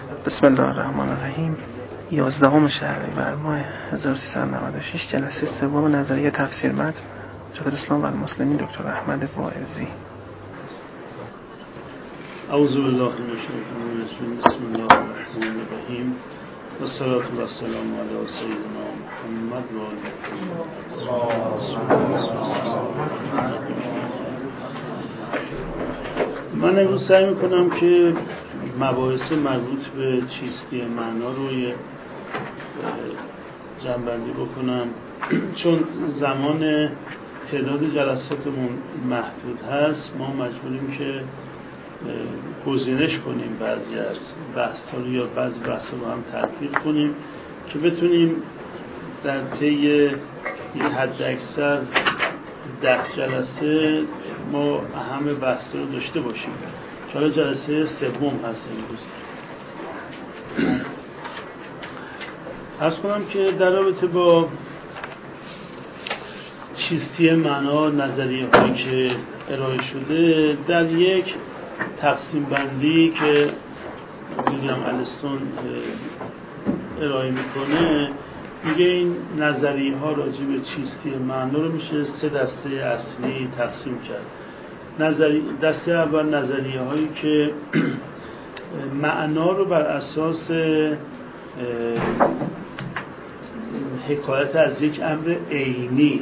بسم الله الرحمن الرحیم. 11 شهریور ماه 1396 جلسه سوم نظریه تفسیر متن حجت الاسلام و المسلمین دکتر احمد واعظی. اعوذ بالله من الشیطان الرجیم. بسم الله الرحمن الرحیم و الصلاة و السلام علی سیدنا محمد و من امروز سعی میکنم که مباحث مربوط به چیستی معنا رو جمع‌بندی بکنم، چون زمان تعداد جلساتمون محدود هست. ما مجبوریم که گزینش کنیم بعضی از بحث‌ها رو یا بعضی بحث‌ها رو هم تلفیق کنیم که بتونیم در طی حد اکثر 10 جلسه ما اهم بحث‌ها رو داشته باشیم. حالا جلسه سوم هست امروز. عرض کنم که در رابطه با چیستی معنا نظریه هایی که ارائه شده در یک تقسیم بندی که ویلیام الستون ارائه میکنه، میگه این نظریه ها راجع به چیستی معنا رو میشه 3 دسته اصلی تقسیم کرد. دسته اول نظریه هایی که معنا رو بر اساس حکایت از یک امر عینی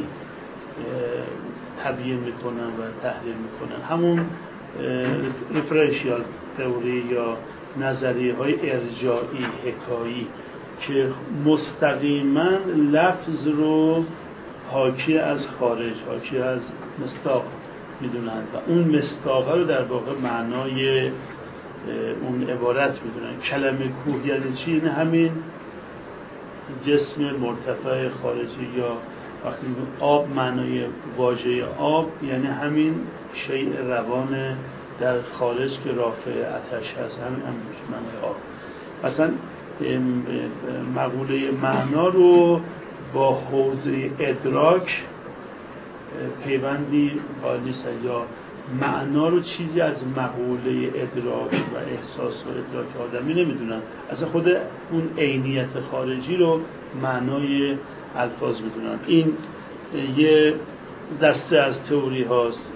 تبیین میکنن و تحلیل میکنن، همون ریفرنشیال تئوری یا نظریه های ارجاعی حکایی که مستقیما لفظ رو حاکی از خارج، حاکی از مصداق میدونند و اون مصداق رو در واقع معنای اون عبارت میدونن. کلمه کوه یعنی چی؟ یعنی همین جسم مرتفع خارجی، یا وقتی میگم آب معنای واژه آب یعنی همین شیء روان در خارج که رافع آتش هست، همین معنای آب. اصلا مقوله معنا رو با حوزه ادراک پیوندی قائل نیست، یا معنا رو چیزی از مقوله ادراک و احساس و ادراک آدمی نمیدونن. اصلا خود اون عینیت خارجی رو معنای الفاظ میدونن. این یه دسته از تئوری هاست.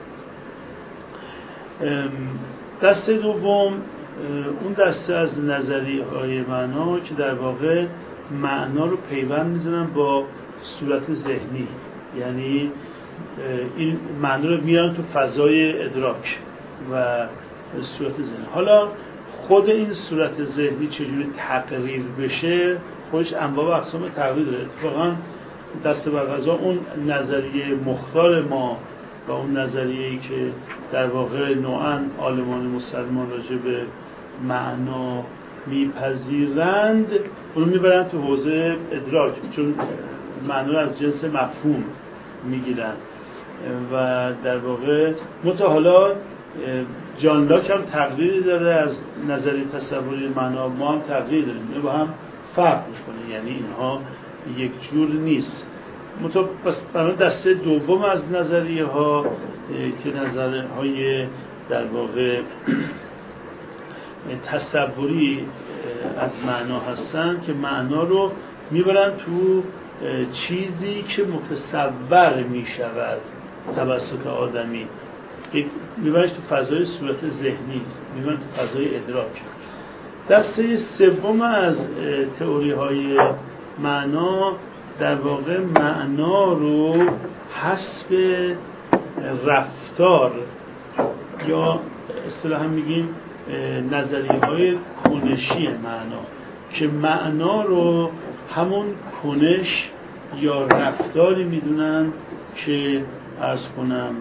دسته دوم اون دسته از نظریه های معنا که در واقع معنا رو پیوند میزنن با صورت ذهنی، یعنی این معنا رو میارن تو فضای ادراک و صورت ذهنی. حالا خود این صورت ذهنی چجوری تقریر بشه، خودش انواع و اقسام تقریر داره. اتفاقا دست بر قضا اون نظریه مختار ما و اون نظریه‌ای که در واقع نوعاً عالمان مسلمان راجع به معنا میپذیرند، اونو میبرن تو حوزه ادراک، چون معنا از جنس مفهوم میگیرن و در واقع حالا جان لاک هم تقریری داره از نظریه تصوری معنا، ما هم تقریر داریم، اینو با هم فرق میکنه، یعنی اینها یک جور نیست. پس برای دسته دوم از نظریه ها که نظریه های در واقع تصوری از معنا هستن که معنا رو میبرن تو چیزی که متصور میشود توسط آدمی، میبرنش تو فضای صورت ذهنی، میبرن تو فضای ادراک. دسته سوم از تئوری های معنا در واقع معنا رو حسب رفتار یا اصطلاحاً میگیم نظریه های کنشی معنا، که معنا رو همون کنش یا رفتاری میدونن که عرض کنم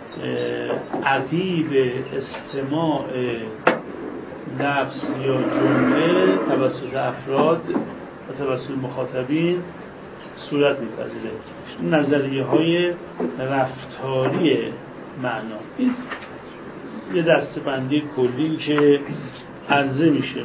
عقیب استماع لفظ یا جمله توسط افراد و توسط مخاطبین صورت میپذیره. نظریه های رفتاری معنا این یه دسته بندی کلی که عرضه میشه.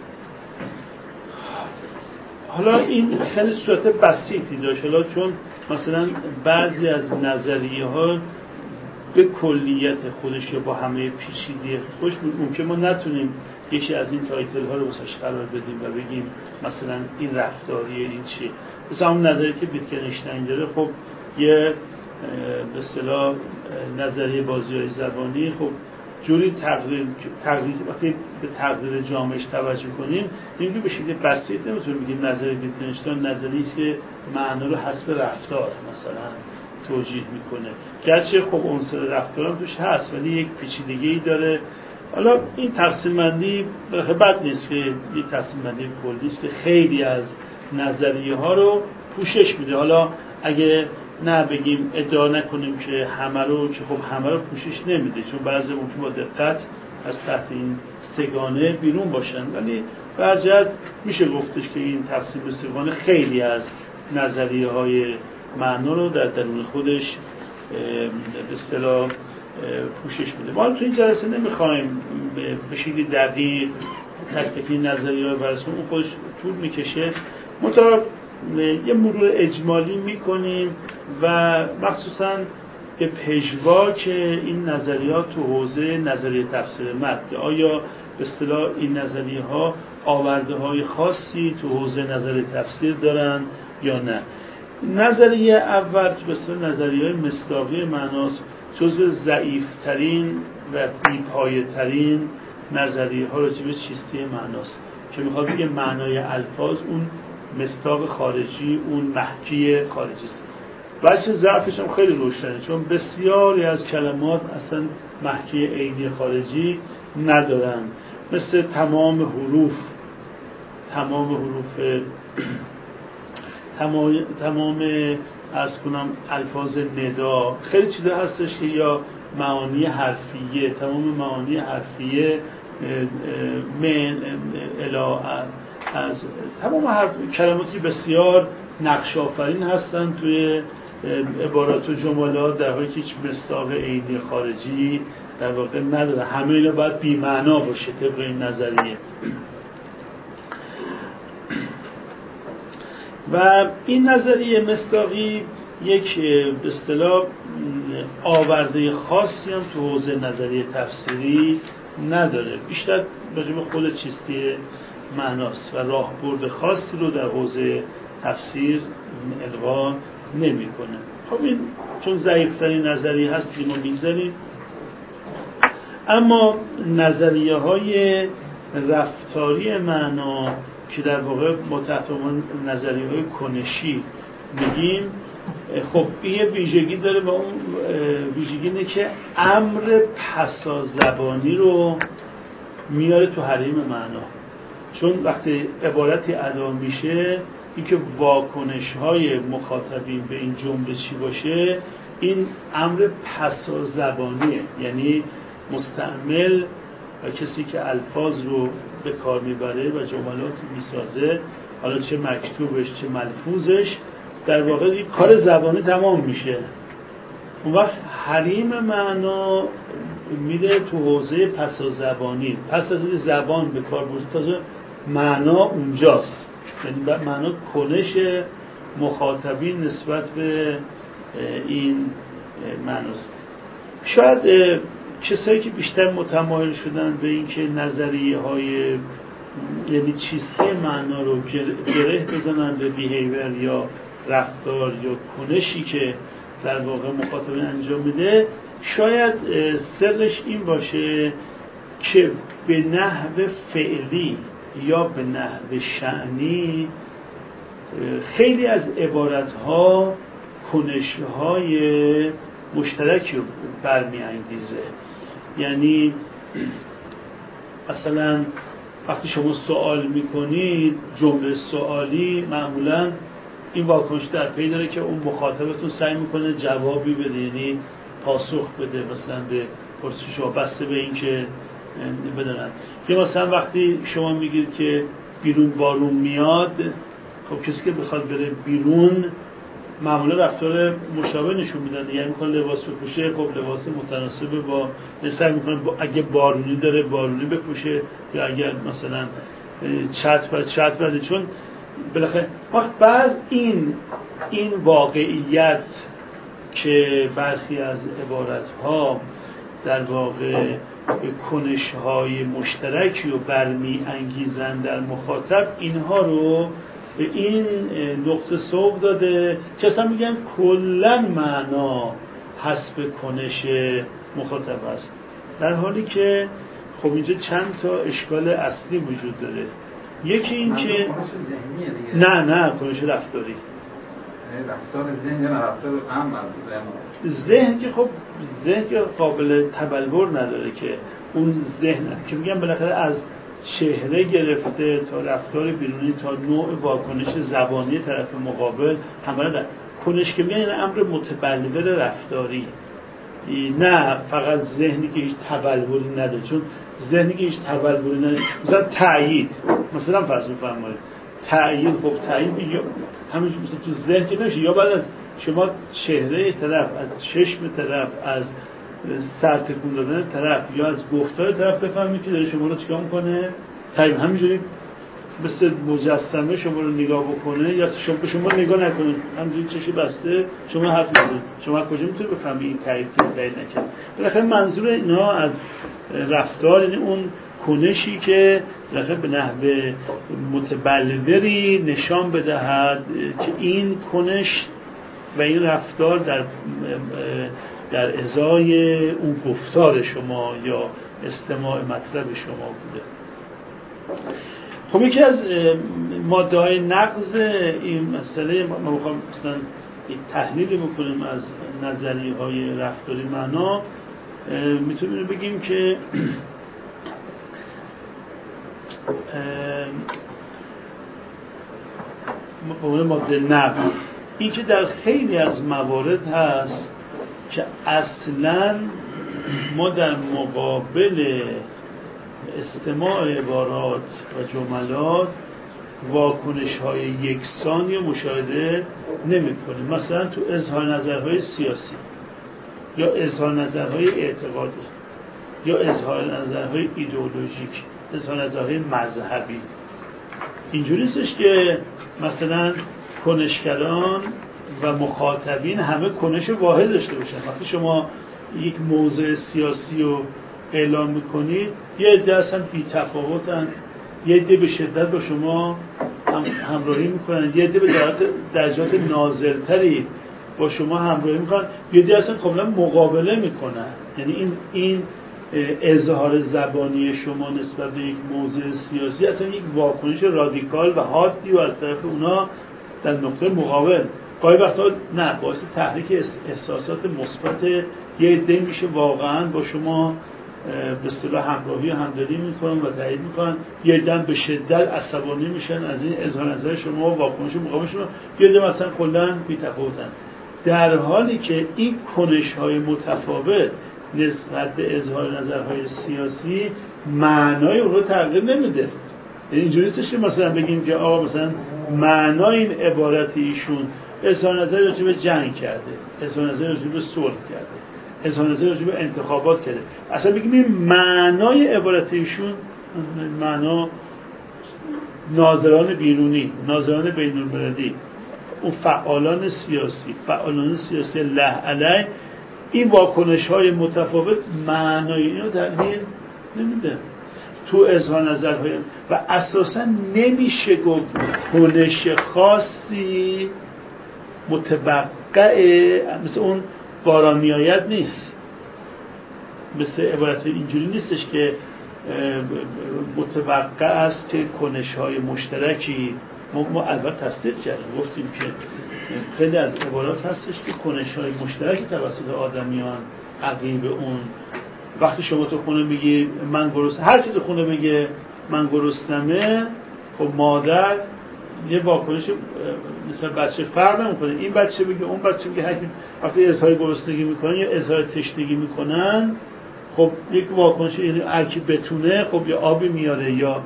حالا این خیلی صورت بسیطی داشت، حالا چون مثلا بعضی از نظریه ها به کلیت خودش یا با همه پیچیدگی خودش ممکن ما نتونیم یکی از این تایتل ها رو واسش قرار بدیم و بگیم مثلا این رفتاریه، این چیه. مثلا اون نظریه که ویتگنشتاین داره، خب یه به اصطلاح نظریه بازی‌های زبانی، خب جوری تقریر وقتی به تقریر جامعش توجه کنیم اینجوری به شکل بسیط نمیتونیم بگیم نظریه ویتگنشتاین نظریه‌ای است که معنا رو حسب رفتار مثلا توجیه میکنه، گرچه خب عنصر رفتار هم توش هست ولی یک پیچیدگی داره. حالا این تقسیم بندی بد نیست که یک تقسیم بندی کلی است که خیلی از نظریه ها رو پوشش میده. حالا اگه نه بگیم ادعا نکنیم که همه رو، که خب همه رو پوشش نمیده، چون بعضی ممکن با دقت از تحت این سگانه بیرون باشن، ولی به هر جهت میشه گفتش که این تقسیم به سگانه خیلی از نظریه های معنا رو در درون خودش به اصطلاح پوشش میده. ما تو این جلسه نمیخوایم به شکلی دقیق تک تک این نظریه رو بررسی کنیم، اون خودش طول میکشه. منتها یه مرور اجمالی میکنیم و مخصوصا به پژواک این نظریات تو حوزه نظریه تفسیر متن که آیا به اصطلاح این نظریه ها آورده های خاصی تو حوزه نظریه تفسیر دارن یا نه. نظریه اول که به اصطلاح نظریه های مصداقی معناست، جزو ضعیف‌ترین و بی‌پایه‌ترین نظریه ها راجع به چیستی معناست که میخواد بگه معنای الفاظ اون مصداق خارجی، اون محکی خارجی است. واسه ضعفش هم خیلی روشنه، چون بسیاری از کلمات اصلا محکی عینی خارجی ندارن، مثل تمام حروف تمام عرض کنم الفاظ ندا، خیلی چیزا هستش که یا معانی حرفیه، تمام معانی حرفیه من الا از تمام کلماتی بسیار نقش آفرین هستن توی عبارات و جملات، در حالی که هیچ مصداق عینی خارجی در واقع نداره. همه اینا باید بی معنا باشه طبق این نظریه. و این نظریه مصداقی یک به اصطلاح آورده خاصی هم تو حوزه نظریه تفسیری نداره، بیشتر راجع به خود چیستی معناست و راهبرد خاصی رو در حوزه تفسیر القا نمی‌کنه. خب این چون ضعیف‌ترین نظریه هست که ما می‌گذاریم. اما نظریه های رفتاری معنا که در واقع ما تحت عنوان نظریه های کنشی میگیم، خب این یه ویژگی داره و اون ویژگی اینه که امر پسازبانی رو میاره تو حریم معنا. چون وقتی عبارتی ادا میشه، اینکه واکنش های مخاطبین به این جمله چی باشه، این امر پسازبانیه، یعنی مستعمل و کسی که الفاظ رو به کار میبره و جملات میسازه، حالا چه مکتوبش چه ملفوظش، در واقع کار زبانی تمام میشه. اون وقت حریم معنا میره تو حوزه پسازبانی. پس از این زبان به کار برده تازه معنا اونجاست، یعنی معنا کنش مخاطبین نسبت به این معناست. شاید کسایی که بیشتر متمایل شدن به این که نظریه های یعنی چیستی معنا رو گره بزنن به بیهیور یا رفتار یا کنشی که در واقع مخاطبین انجام میده، شاید سرش این باشه که به نحو فعلی یا به نحو شأنی خیلی از عبارتها کنش‌های مشترکی رو برمی‌انگیزه. یعنی مثلا وقتی شما سوال میکنید، جمله سوالی معمولا این واکنش در پی داره که اون مخاطبتون سعی میکنه جوابی بده، یعنی پاسخ بده مثلا به پرسش شما، بسته به این که بدونن. یا مثلا وقتی شما میگید که بیرون بارون میاد، خب کسی که بخواد بره بیرون معمولا رفتار مشابه نشون میدن، یعنی میخواد لباس بپوشه، خب لباس متناسب با سعی میکنه اگه بارونی داره بارونی بپوشه، یا اگر مثلا چتر بده، چون بالاخره وقت بعض این واقعیت که برخی از عبارت‌ها در واقع به کنش‌های مشترکی رو برمی انگیزن در مخاطب، اینها رو به این نقطه سوق داده که اصلا میگن کلاً معنا حسب کنش مخاطب است، در حالی که خب اینجا چند تا اشکال اصلی وجود داره. یکی این که نه کنش رفتاری، رفتار ذهن یا رفتار عام ذهن که خب ذهن که قابل تبلور نداره که اون ذهن که میگم بالاخره از چهره گرفته تا رفتار بیرونی تا نوع واکنش زبانی طرف مقابل همه در کنش که میگن این امر متبلور رفتاری، نه فقط ذهنی که هیچ تبلوری نداره. چون ذهنی که هیچ تبلوری نداره مثلا تأیید، مثلا فرض بفرمایید تأیید، خب تأیید همینجور مثلا تو ذهن که نمیشه، یا بعد از شما چهره طرف، از چشم طرف، از سر تکون دادن طرف یا از گفتار طرف بفهمید که داره شما رو چیکار میکنه. تأیید همینجوری مثل مجسمه شما رو نگاه بکنه یا شما به شما نگاه نکنه، همینجوری چشم بسته شما حرف میزنید، شما کجا میتونید بفهمید این تأیید که تأیید نکنه. بالاخره منظور اینا از رفتار یعنی اون کنشی که بالاخره به نحو متبلوری نشان بدهد که این کنش و این رفتار در ازای اون گفتار شما یا استماع مطلب شما بوده. خب یکی از ماده‌های نقض این مسئله ما میخوام مثلا یک تحلیلی بکنیم از نظریه‌های رفتاری معنا، میتونیم بگیم که به عنوان ماده نقض این که در خیلی از موارد هست که اصلاً ما در مقابل استماع عبارات و جملات واکنش‌های یکسانی مشاهده نمی‌کنیم. مثلا تو اظهار نظرهای سیاسی یا اظهار نظرهای اعتقادی یا اظهار نظرهای ایدئولوژیک، اظهار نظرهای مذهبی، اینجوری نیستش که مثلا کنشگران و مخاطبین همه کنش واحد داشته باشن. وقتی شما یک موضع سیاسی رو اعلام میکنید یه عده اصلا بی تفاوتن، یه عده به شدت با شما همراهی میکنن، یه عده به درجات نازلتری با شما همراهی میکنن، یه عده اصلا کاملا مقابله میکنن. یعنی این اظهار زبانی شما نسبت به یک موضوع سیاسی اصلا یک واکنش رادیکال و حادی و از طرف اونا در نقطه مقابل گاهی وقتا نه باعث تحریک احساسات مثبت یه عده میشه، واقعا با شما به اصطلاح همراهی و همدلی میکنن و تایید میکنن، یه عده به شدت عصبانی میشن از این اظهار نظر شما و واکنش مقابل شما، یه عده مثلا کلا بی‌تفاوتن، در حالی که این کنش‌های متفاوت نسبت به اظهار نظرهای سیاسی معنای اون رو تغییر نمیده. اینجوری نیستش که مثلا بگیم که آقا مثلا معنای این عبارت ایشون اظهار نظر راجع به جنگ کرده، اظهار نظر راجع به صلح کرده، اظهار نظر راجع به انتخابات کرده، اصلا بگیم این معنای عبارت ایشون معنا ناظران بیرونی، ناظران بین‌المللی، اون فعالان سیاسی له علیه، این واکنش‌های متفاوت معنای اینو تغییر نمیده تو اظهار نظرهای و اساسا نمیشه گفت کنش خاصی متوقع مثل اون باران میآید نیست، مثل عبارت اینجوری نیستش که متوقع است که کنش‌های مشترکی ما البته تصدیق کردیم، گفتیم که خیلی از عبارات هستش که کنش‌های مشترکی توسط آدمیان عقیب اون. وقتی شما تو خونه میگی من گرسنم، هر کی تو خونه میگه من گرسنمه، خب مادر یه واکنش مثلا بچه فرق نمی‌کنه، این بچه بگه اون بچه بگه، هر کی وقتی اظهار گرسنگی میکنن یا اظهار تشنگی میکنن، خب یک واکنش، یعنی هر کی بتونه خب یا آبی میاره یا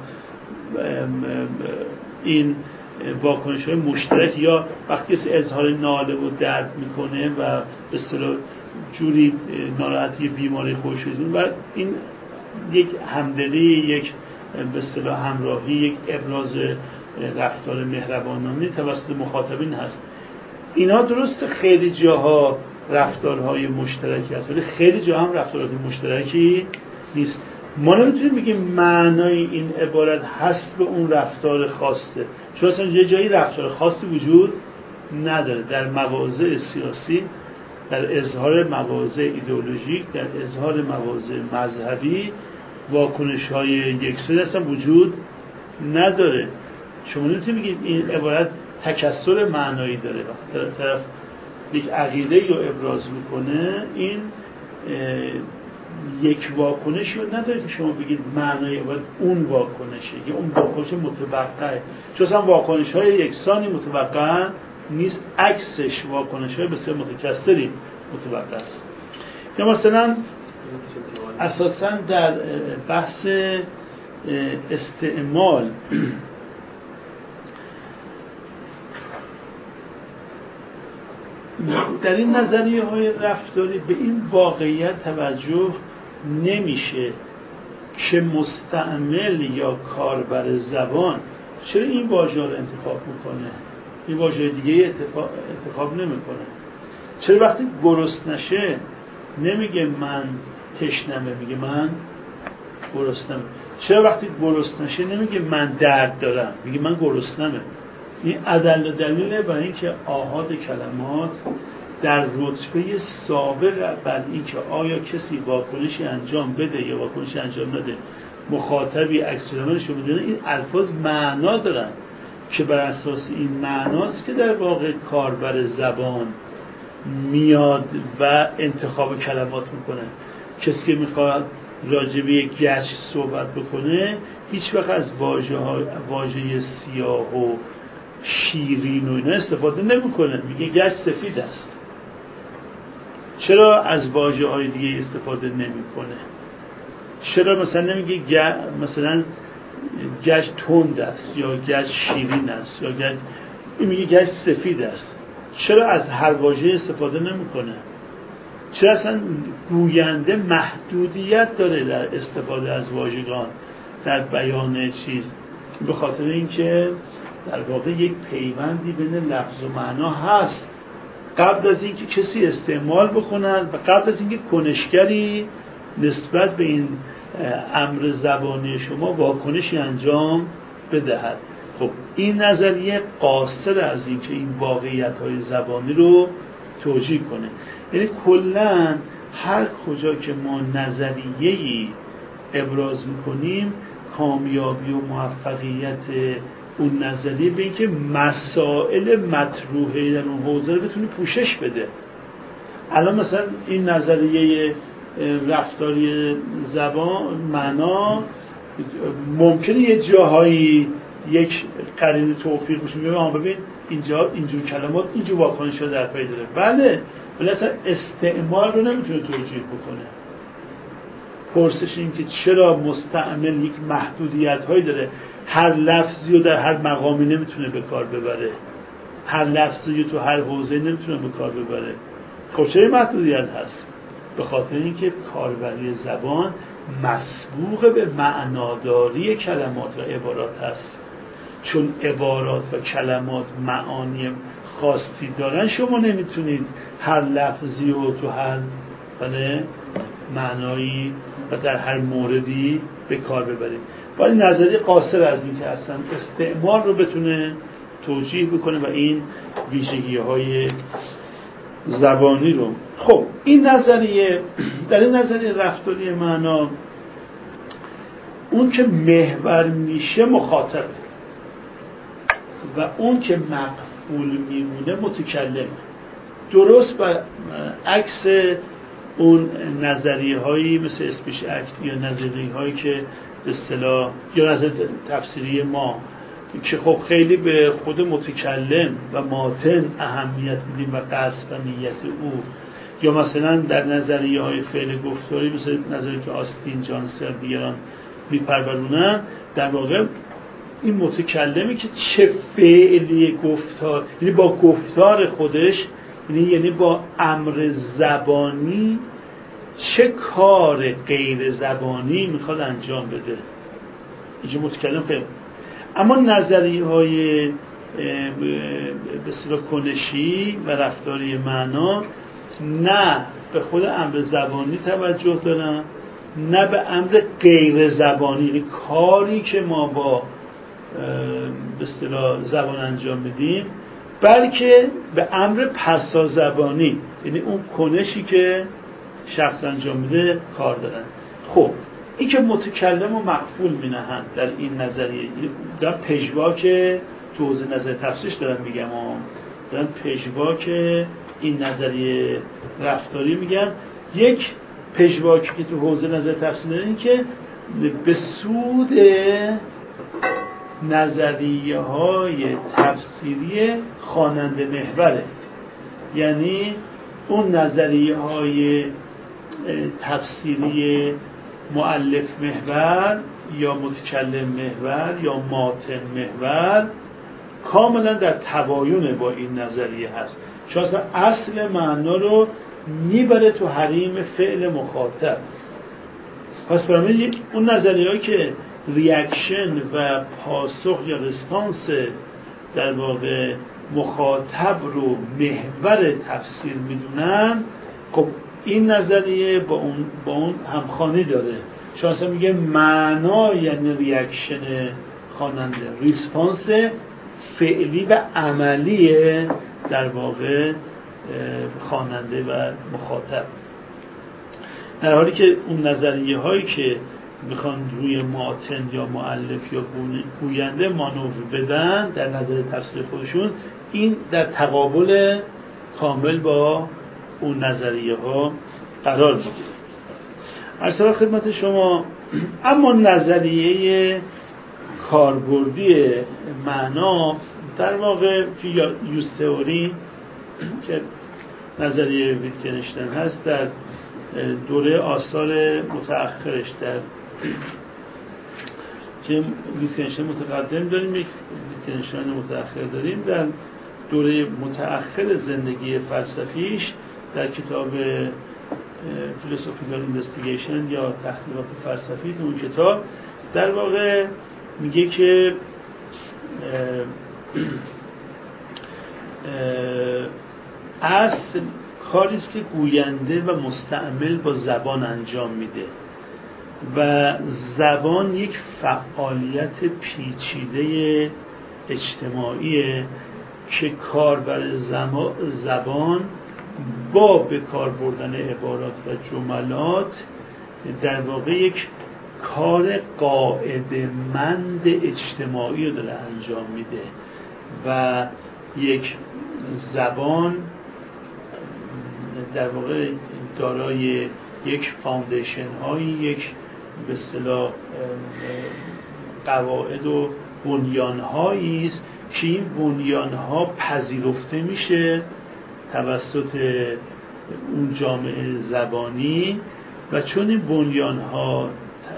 این واکنش‌های مشترک، یا وقتی کسی اظهار ناله و درد میکنه و به اصطلاح جوری ناراحتی بیماری خودش و این یک همدلی، یک به اصطلاح همراهی، یک ابراز رفتار مهربانانه توسط مخاطبین هست. اینا درست خیلی جاها رفتارهای مشترکی هست، ولی خیلی جا هم رفتارهای مشترکی نیست. ما نمیتونیم بگیم معنای این عبارت هست به اون رفتار خاصه، چون اصلا یه جایی رفتار خاصی وجود نداره. در مواضع سیاسی، در اظهار مواضع ایدئولوژیک، در اظهار مواضع مذهبی واکنش‌های یکسان اصلا وجود نداره. شما نمیتونید بگید این عبارت تکثر معنایی داره. وقتی طرف یک عقیده رو ابراز میکنه، این یک واکنشی رو نداره که شما بگید معنای عبارت اون واکنشه یا اون واکنش متوقعه، چون اصلا واکنش‌های یکسانی متوقع نیست، عکسش واکنش‌های بسیار متکثری متوقع است. یا مثلا اساساً در بحث استعمال در این نظریه‌های رفتاری به این واقعیت توجه نمیشه که مستعمل یا کاربر زبان چرا این واژه رو انتخاب میکنه، این واژه دیگه انتخاب نمیکنه. چرا وقتی گرسنشه نمیگه من تشنمه، میگه من گرسنمه. چرا وقتی گرسنشه نمیگه من درد دارم، میگه من گرسنمه. این عدل دلیله برای اینکه آحاد کلمات در رتبه سابق بر اینکه آیا کسی واکنشی انجام بده یا واکنشی انجام نده، مخاطبی عکس العملش رو بدونه، این الفاظ معنا دارن که بر اساس این معناست که در واقع کاربر زبان میاد و انتخاب کلمات میکنه. کسی که میخواد راجع به یک گچ صحبت بکنه هیچ وقت از واژه سیاه و شیرین و اینا استفاده نمیکنه، میگه گچ سفید است. چرا از واژه‌های دیگه استفاده نمیکنه؟ چرا مثلا نمیگه مثلا گچ تند است یا گچ شیرین است یا گچ، میگه گچ سفید است؟ چرا از هر واژه استفاده نمیکنه؟ چرا اصلا گوینده محدودیت داره در استفاده از واژگان در بیان چیز؟ به خاطر اینکه در واقع یک پیوندی بین لفظ و معنا هست قبل از اینکه کسی استعمال بکند و قبل از اینکه کنشگری نسبت به این امر زبانی شما واکنشی انجام بدهد. خب این نظریه قاصر از اینکه این واقعیت‌های زبانی رو توجیه کنه. یعنی کلاً هر کجا که ما نظریه‌ای ابراز می‌کنیم، کامیابی و موفقیت اون نظریه به اینکه مسائل مطروحه در اون حوزه رو بتونه پوشش بده. الان مثلا این نظریه رفتاری زبان معنا ممکنه یه جاهایی یک قرینه توفیق بشه، میگم ببین اینجا اینجور کلمات اینجور واکنش‌ها در پی داره. بله، ولی اصلا استعمال رو نمیتونه توجیه بکنه. پرسش این که چرا مستعمل یک محدودیت‌هایی داره، هر لفظی رو در هر مقامی نمیتونه به کار ببره، هر لفظی رو تو هر حوزه‌ای نمیتونه به کار ببره. خب چه محدودیت هست؟ به خاطر اینکه کاربری زبان مسبوق به معناداری کلمات و عبارات هست. چون عبارات و کلمات معانی خاصی دارن، شما نمیتونید هر لفظی رو تو هر معنایی و در هر موردی به کار ببرید. ولی نظریه قاصر از این که اصلا استعمال رو بتونه توجیه بکنه و این ویژگی‌های زبانی رو. خب این نظریه، در این نظریه رفتاری معنا، اون که محور میشه مخاطبه و اون که مقفول میمونه متکلمه. درست بر عکس اون نظریه هایی مثل اسپیش اکت یا نظریه هایی که به اصطلاح یا نظر تفسیری ما که خب خیلی به خود متکلم و ماتن اهمیت میدیم و قصد و نیت او، یا مثلا در نظریه های فعل گفتاری مثل نظریه که آستین، جانسر دیگران میپرورونن، در واقع این متکلمی که چه فعلی گفتار، یعنی با گفتار خودش، یعنی با امر زبانی چه کار غیر زبانی میخواد انجام بده. اینجا متکلم خیلی. اما نظریه های به اصطلاح کنشی و رفتاری معنا نه به خود امر زبانی توجه دارن، نه به امر غیر زبانی، یعنی کاری که ما با به اصطلاح زبان انجام میدیم، بلکه به امر پسا زبانی، یعنی اون کنشی که شخص انجام میده کار دارن. خب این که متکلم و مقفول مینهند در این نظریه، در پژواک تو حوزه نظر تفسیرش دارم میگم، دارم پژواک این نظریه رفتاری میگم. یک پژواکی که تو حوزه نظر تفسیر داره این که به سود نظریه های تفسیری خواننده محوره، یعنی اون نظریه های تفسیری مؤلف محور یا متکلم محور یا ماتن محور کاملا در تباین با این نظریه هست. چون اصل معنا رو میبره تو حریم فعل مخاطب. پس برای اون نظریه‌ای که ریاکشن و پاسخ یا رسپانس در واقع مخاطب رو محور تفسیر میدونن، خب این نظریه با اون همخوانی داره. چون اصلا میگه معنا یعنی ریاکشن خواننده، ریسپانس فعلی و عملی در واقع خواننده و مخاطب، در حالی که اون نظریه هایی که میخوان روی ماتن یا مؤلف یا گوینده مانور بدن در نظر تفسیر خودشون، این در تقابل کامل با اون نظریه ها قرار میگیره. عرض خدمت شما، اما نظریه کاربردی معنا در واقع که یوز تئوری که نظریه ویتگنشتاین هست، در دوره آثار متأخرش، در که ویتگنشتاین متقدم داریم، یک ویتگنشتاین متأخر داریم، در دوره متأخر زندگی فلسفیش در کتاب فیلسوفیکال اینوستیگیشن یا تحقیقات فلسفی، تو اون کتاب در واقع میگه که اصل کاریست که گوینده و مستعمل با زبان انجام میده و زبان یک فعالیت پیچیده اجتماعیه که کاربر زبان با به کار بردن عبارات و جملات در واقع یک کار قاعده‌مند اجتماعی رو داره انجام میده و یک زبان در واقع دارای یک فاندیشن هایی، یک به اصطلاح قواعد و بنیان هایی است که این بنیان ها پذیرفته میشه توسط اون جامعه زبانی و چون این بنیان ها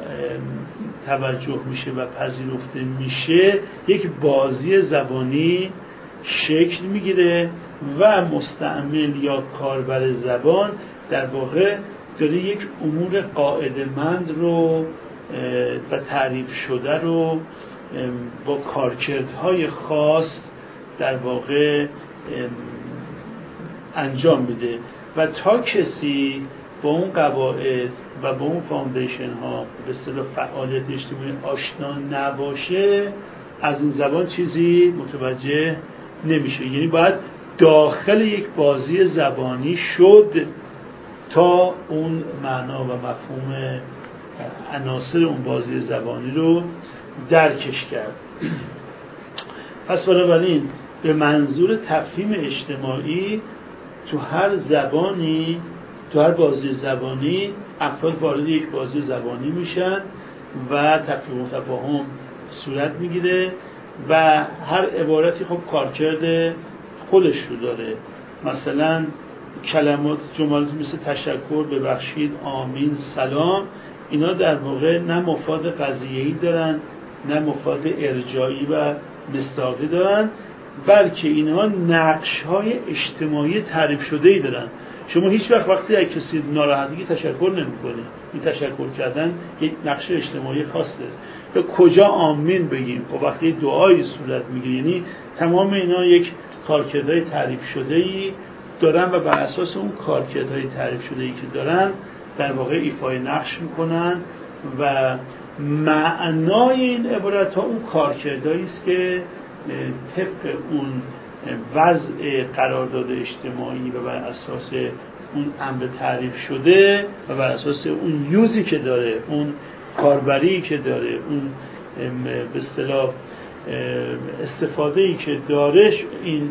توجه میشه و پذیرفته میشه، یک بازی زبانی شکل میگیره و مستعمل یا کاربر زبان در واقع داره یک امور قاعده‌مند رو و تعریف شده رو با کارکردهای خاص در واقع انجام میده و تا کسی با اون قواعد و با اون فاندیشن ها به اصطلاح فعالیت اجتماعی آشنا نباشه، از این زبان چیزی متوجه نمیشه. یعنی باید داخل یک بازی زبانی شد تا اون معنا و مفهوم عناصر اون بازی زبانی رو درکش کرد. پس بنابراین به منظور تفهیم اجتماعی تو هر زبانی، تو هر بازی زبانی افراد وارد یک بازی زبانی میشن و تفهیم و تفاهم صورت میگیره و هر عبارتی خب کارکرد خودش رو داره. مثلا کلمات، جملات مثل تشکر، ببخشید، آمین، سلام، اینا در واقع نه مفاد قضیه‌ای دارن نه مفاد ارجاعی و مصداقی دارن، بلکه اینها نقش‌های اجتماعی تعریف شده‌ای دارن. شما هیچ وقتی از کسی ناراحتی تشکر نمی‌کنید. این تشکر کردن یک نقش اجتماعی خاص داره. یا کجا آمین بگیم؟ خب وقتی دعایی صورت میگیره، یعنی تمام اینا یک کارکردهای تعریف شده‌ای دارن و بر اساس اون کارکردهای تعریف شده ای که دارن در واقع ایفای نقش میکنن و معنای این عبارت ها اون کارکردهایی است که طبق اون وضع قرارداد اجتماعی و بر اساس اون امر تعریف شده و بر اساس اون یوزی که داره، اون کاربری که داره، اون به اصطلاح استفاده‌ای که داره، این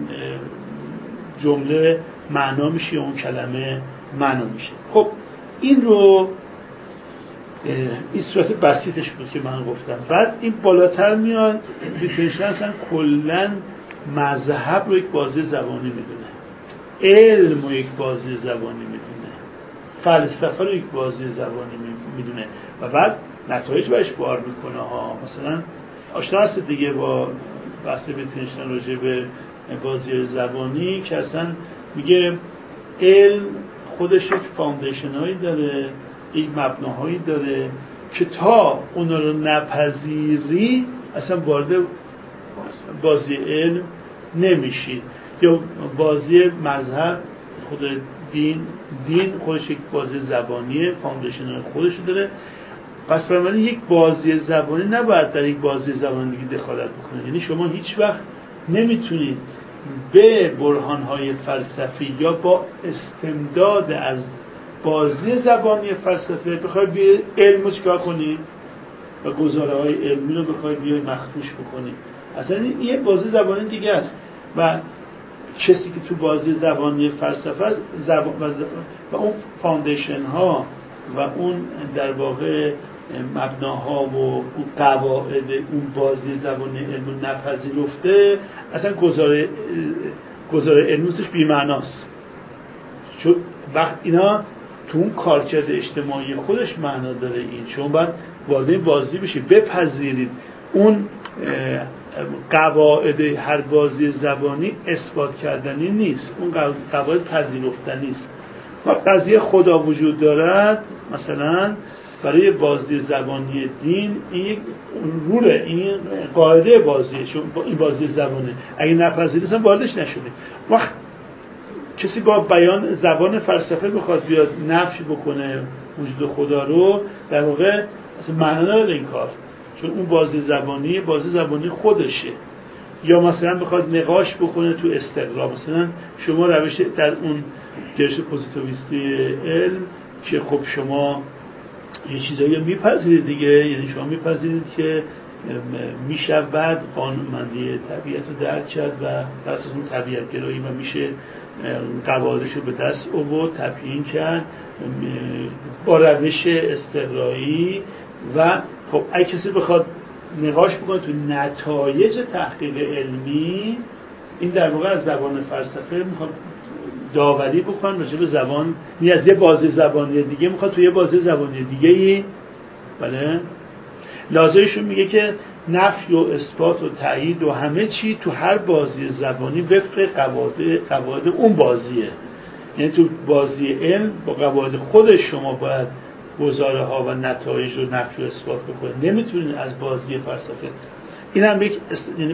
جمله معنا میشه، اون کلمه معنا میشه. خب این رو این صورت بسیطش بود که من گفتم. بعد این بالاتر میاد ویتگنشتاین اصلا کلا مذهب رو یک بازی زبانی میدونه، علم رو یک بازی زبانی میدونه، فلسفه رو یک بازی زبانی میدونه و بعد نتایج بهش بار میکنه ها. مثلا آشنا هست دیگه با بحث ویتگنشتاین راجع به بازی زبانی که اصلا میگه علم خودش یک فاندیشن هایی داره، یک مبناهایی داره که تا اونا رو نپذیری اصلا وارد بازی علم نمیشید. یا بازی مذهب، خود دین خودش یک بازی زبانیه، فاندیشن خودش داره. پس بنابراین یک بازی زبانی نباید در یک بازی زبانی دیگه دخالت بکنه. یعنی شما هیچ وقت نمیتونید به برهانهای فلسفی یا با استمداد از بازی زبانی فلسفه بخوای بیای علم رو چیکار کنی و گزاره‌های علمی رو بخوای بیای مخدوش بکنی. اصلا این یه بازی زبانی دیگه است و کسی که تو بازی زبانی فلسفه است و اون فاندیشن ها و اون در واقع مبناها و اون قواعد اون بازی زبانی علمی نپذیرفته، اصلا گزاره علمیش بی‌معناست. چون وقت اینا تو اون کارکرد اجتماعی خودش معنا داره. این شما باید وارد این بازی بشید، بپذیرید اون قواعد هر بازی زبانی اثبات کردنی نیست، اون قواعد پذیرفتنی است. و قضیه خدا وجود دارد مثلا برای بازی زبانی دین این یک روله، این قاعده بازیه، چون این بازی زبانه اگه نپذیرید واردش نشدید. وقت کسی با بیان زبان فلسفه بخواد بیاد نفی بکنه وجود خدا رو، در واقع اصلا معنا نداره این کار، چون اون بازی زبانی خودشه. یا مثلا بخواد نقاش بکنه تو استقرار، مثلا شما روش در اون گرش پوزیتیویستی علم که خب شما یه چیزایی میپذیرید دیگه، یعنی شما میپذیرید که میشود قانونمندی طبیعت رو درک کرد و در اساس اون طبیعت گرایی و میشه قواعدش رو به دست آورد، تبیین کرد با روش استقرایی. و خب اگه کسی بخواد نقاش بکنه تو نتایج تحقیق علمی، این در واقع از زبان فلسفه میخواد داوری بکنن راجع به زبان، نه از یه بازی زبانی دیگه میخواد تو یه بازی زبانی دیگه ای. بله لازمشون میگه که نفی و اثبات و تایید و همه چی تو هر بازی زبانی وفق قواعد اون بازیه. یعنی تو بازی علم با قواعد خودش شما باید گزاره ها و نتایج رو نفی و اثبات بکنید، نمیتونید از بازی فلسفه. این هم یک یعنی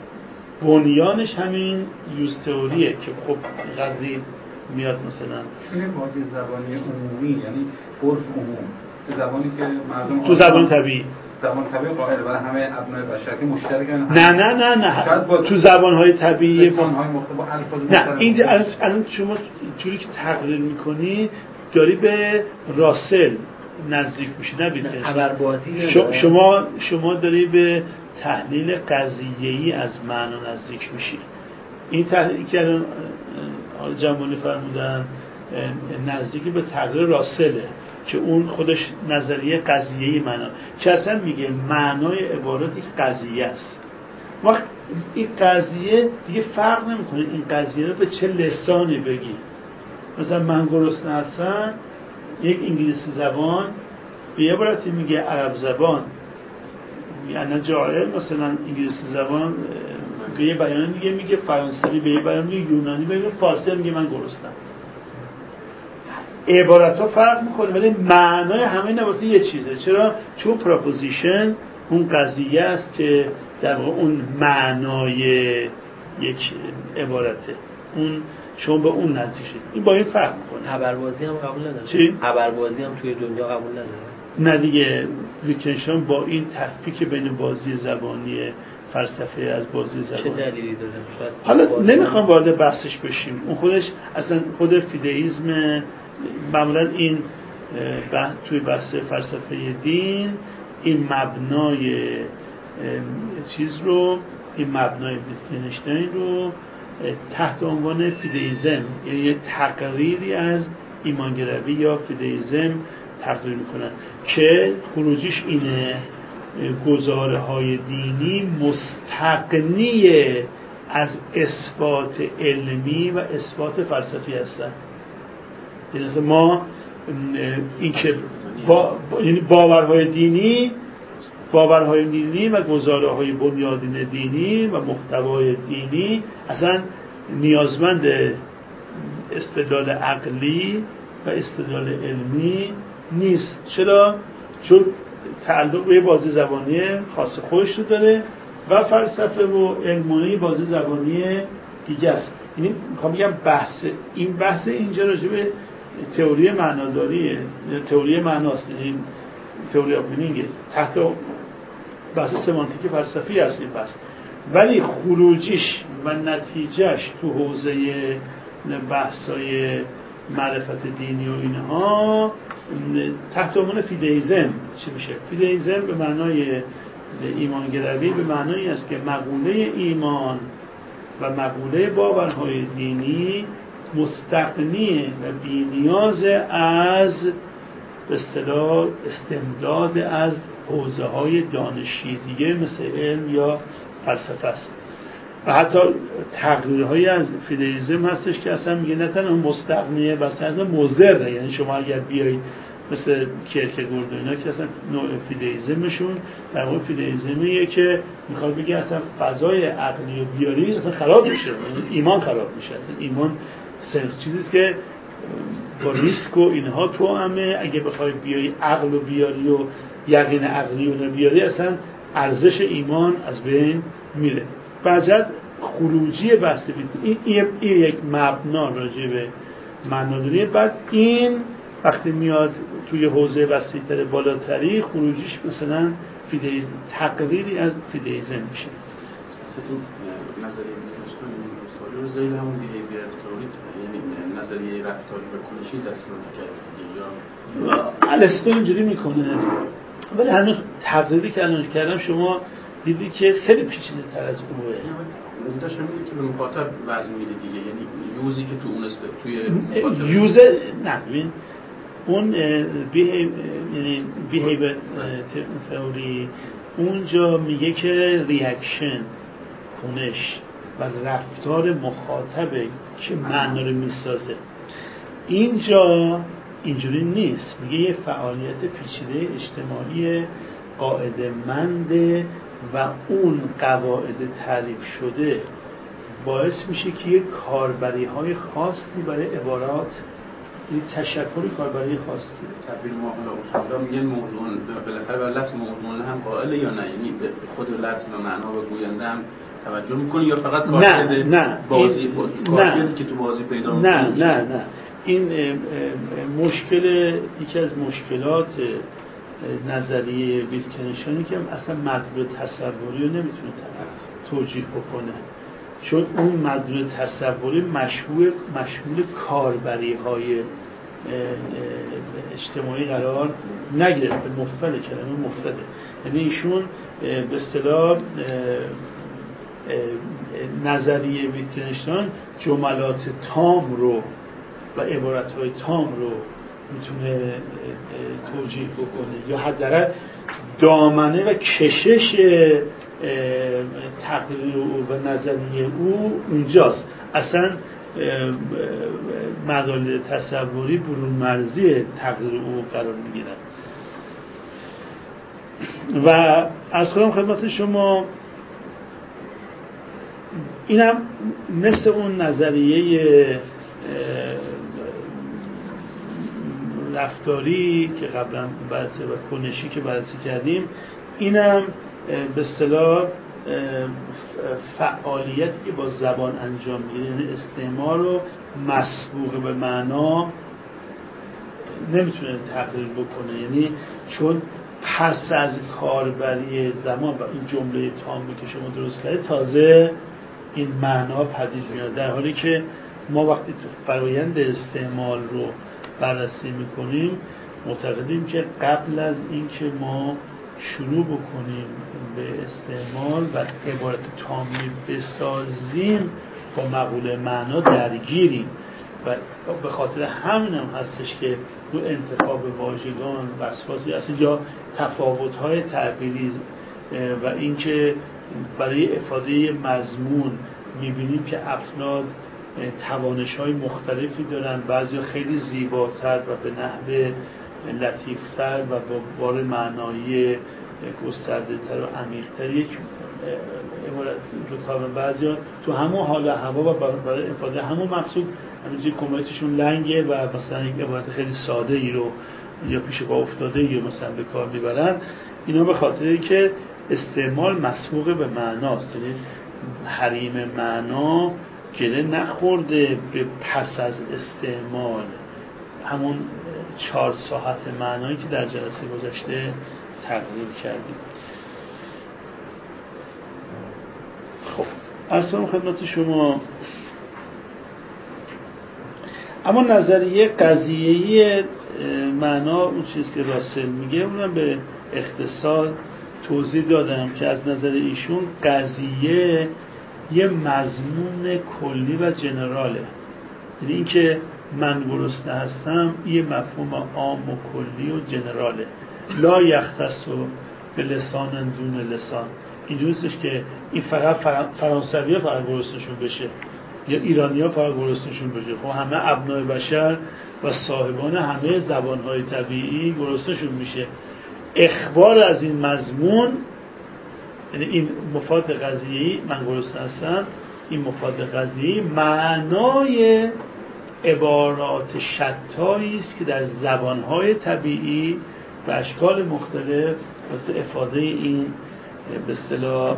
بنیانش همین یوز تئوریه که خب قدری میاد مثلا این بازی زبانی عمومی، یعنی عرف عموم، زبانی که مردم تو زبان طبیعی قائل برای همه ابنای بشر که مشترکن. نه تو زبان‌های طبیعی زبان‌های مختلف با الفاظ مختلف. نه اینجا الان شما جوری که تقریر می‌کنی داری به راسل نزدیک میشی، نه ویتگنشتاین. شما داری به تحلیل قضیه‌ای از معنا نزدیک میشی. این تحلیلی که الان جنبانی فرمودن نزدیکی به تقریر راسله که اون خودش نظریه قضیه‌ای معنا که اصلا میگه معنای عبارت یک قضیه است. وقت این قضیه دیگه فرق نمیکنه این قضیه رو به چه لسانی بگی. مثلا من گرسنه هستم، یک انگلیسی زبان به یه عبارتی میگه عرب زبان، یعنی جاهل مثلا انگلیسی زبان به یه بیان دیگه میگه، فرانسوی به یه بیان میگه، یونانی به یه فارسی میگه من گرسنم. عبارت ها فرق میکنه ولی معنای همه این عبارت یه چیزه. چرا؟ چون پروپوزیشن اون قضیه است که در واقع اون معنای یک عبارته. اون شما به اون نزدیک شدید. این با این فرق میکنه. خبربازی هم قبول نداره. چی؟ خبربازی هم توی دنیا قبول نداره. نه دیگه، ویتگنشتاین با این تفکیک بین بازی زبانی فلسفه از بازی زبانی چه دلیلی داره؟ حالا نمیخوام وارد بحثش بشیم. اون خودش اصلا خود فیدئیسم معمولا این توی بحث فلسفه دین این مبنای چیز رو، این مبنای ویتگنشتاین رو تحت عنوان فیدئیسم، یعنی یه تقریری از ایمانگروی یا فیدئیسم تقریر میکنن که خروجیش اینه: گزاره های دینی مستغنی از اثبات علمی و اثبات فلسفی هستن. یعنی ما این که یعنی باورهای دینی و گزاره های بنیادین دینی و محتوای دینی اصلا نیازمند استدلال عقلی و استدلال علمی نیست. چرا؟ چون تعلق به بازی زبانی خاص خودش رو داره و فلسفه و علمانی بازی زبانی دیگه است. یعنی میخوام بگم این بحث اینجا راجع به تئوری معناداریه، تئوری معناست، یعنی تئوری آف مینینگ است، تحت بحث سمانتیک فلسفی است این بحث. ولی خروجیش و نتیجهش تو حوزه بحثای معرفت دینی و اینها تحت عنوان فیدئیسم چی میشه؟ فیدئیسم به معنای ایمانگروی به معنایی است که مقوله ایمان و مقوله باورهای دینی مستغنی و بی‌نیاز از به اصطلاح استمداد از حوزه‌های دانشی دیگه مثل علم یا فلسفه است. و حتی تقریرهایی از فیدئیسم هستش که اصلا میگه نه تنها مستغنیه و اصلا مضره. یعنی شما اگر بیایید مثل کیرکگورد و اینا که اصلا نوع فیدئیسمشون در واقع فیدئیسمیه که میخواد بگه اصلا فضای عقلی و بیاری اصلا خراب میشه، ایمان خراب میشه. اصلا ایمان چیزیست که با ریسک و اینها تو همه اگه بخوای بیاری عقل و بیاری و یقین عقلی و بیاری اصلا ارزش ایمان از بین میره. بعد خروجی بحث این یک مبنا راجع به معناداریه. بعد این وقتی میاد توی حوزه وسیع‌تر بالاتری خروجیش مثلا فیدئیسم، تقریری از فیدئیسم میشه. نظریه ویتگنشتاین رو زیر همون بیهیویر تئوری، یعنی نظریه رفتاری و کنشی دستور کرد یا الستو اینجوری میکنه. ولی همین تقریری که الان کردم شما دیدی که خیلی پیچیده تر از اونه. اون داشت میگه که به مخاطب وزن میده دیگه، یعنی یوزی که تو اون است توی مخاطب یوز نه ببین اون یعنی بیهیویر تئوری اونجا میگه که ریاکشن، کنش و رفتار مخاطبه که معنا رو میسازه. اینجا اینجوری نیست، میگه یه فعالیت پیچیده اجتماعی قاعده‌مند و اون قواعد تعریف شده باعث میشه که یه کاربری‌های خاصی برای عبارات، این تشکل کاربری خاصی تعبیر ما اصولا میگن موضوع بالاخره بر لفظ موضوع هم قائل یا نه، یعنی به خود لفظ و معنا و گوینده هم توجه میکنی یا فقط کارکرد بازی کارکردی که تو بازی پیدا میکنی؟ نه این مشکل، یکی از مشکلات نظریه ویتگنشتاینی که اصلا مدلول تصوری رو نمیتونه توجیه بکنه، چون اون مدلول تصوری مشمول کاربری های اجتماعی قرار نگرفته. مفرده، کلمه مفرده. یعنی ایشون به اصطلاح نظریه ویتگنشتاین جملات تام رو و عبارت‌های تام رو میتونه توجیه بکنه یا حداقل دامنه و کشش تقریر او و نظریه او اونجاست. اصلا مدلول تصوری برون مرزی تقریر او قرار میگیرن. و از خودم خدمت شما اینم مثل اون نظریه رفتاری که قبلا بررسی و کنشی که بررسی کردیم، اینم به اصطلاح فعالیتی که با زبان انجام میگیره، یعنی استعمال رو مسبوق به معنا نمیتونه تقریر بکنه، یعنی چون پس از کاربری زمان و این جمله تامی که شما درست کردید تازه این معنا پدید میاد، در حالی که ما وقتی تو فرایند استعمال رو بررسی میکنیم معتقدیم که قبل از اینکه ما شروع بکنیم به استعمال و عبارت تامی بسازیم با مقوله معنا درگیریم و به خاطر همین هم هستش که تو انتخاب واژگان وصفاتی هست یا تفاوت‌های تعبیری و اینکه برای افاده مضمون می‌بینیم که افراد توانش‌های مختلفی دارن، بعضی خیلی زیباتر و به نحو لطیفتر و با بار معنایی گسترده‌تر و عمیق‌تر یک عبارت رو بعضی تو همون حال هوا و برای افاده همون مقصود همینجوری کمیتشون لنگه و مثلا یک عبارت خیلی ساده ای رو یا پیش پا افتاده ای رو مثلا به کار میبرن. اینا به خاطری که استعمال مسبوق به معناست، یعنی حریم معنا گله نخورده به پس از استعمال همون 4 ساعت معنایی که در جلسه گذشته تقریر کردیم. خب اصلا خدمت شما اما نظریه قضیه‌ای معنا اون چیز که راسل میگه اونم به اختصار توضیح دادم که از نظر ایشون قضیه یه مضمون کلی و جنراله، یعنی این که من گرسنه هستم یه مفهوم عام و کلی و جنراله، لا یختص به لسان دون لسان. اینجوری نیستش که این فقط فرانسوی ها فقط گرسنه‌شون بشه یا ایرانی ها فقط گرسنه‌شون بشه. خب همه ابنای بشر و صاحبان همه زبان‌های طبیعی گرسنه‌شون میشه. اخبار از این مضمون، یعنی این مفاد قضیه‌ای من گرسنه هستم، این مفاد قضیه‌ای معنای عبارات شتایی است که در زبان‌های طبیعی به اشکال مختلف واسه افاده این به اصطلاح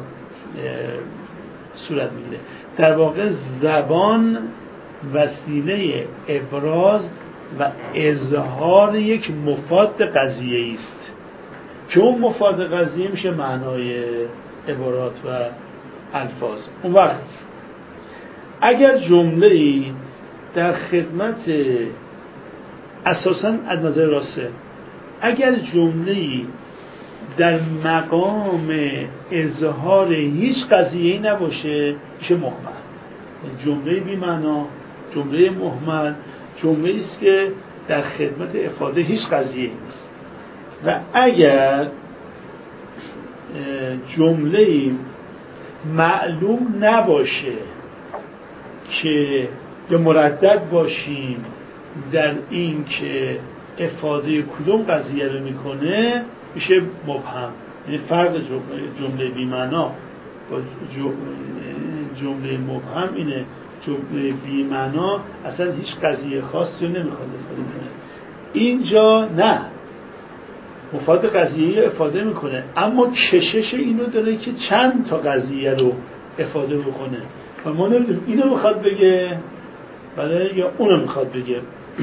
صورت میگیره. در واقع زبان وسیله ابراز و اظهار یک مفاد قضیه‌ای است که اون مفاد قضیه میشه معنای عبارات و الفاظ. اون وقت اگر جمله‌ای در خدمت اساساً از نظر راسته اگر جمله‌ای در مقام اظهار هیچ قضیه‌ای نباشه میشه مهمل. جمله بی معنا، جمله مهمل، جمله‌ای است که در خدمت افاده هیچ قضیه‌ای نیست. و اگر جمله‌ای معلوم نباشه که یا مردد باشیم در این که افاده کدوم قضیه رو میکنه میشه مبهم. یعنی فرق جمله بی معنا با جمله مبهم اینه، جمله بی معنا اصلا هیچ قضیه خاصی رو نمیخواد افاده کنه، اینجا نه مفاد قضیه رو افاده میکنه اما کشش اینو داره که چند تا قضیه رو افاده بکنه و ما نمیدونیم اینو میخواد بگه بله یا اونو میخواد بگه.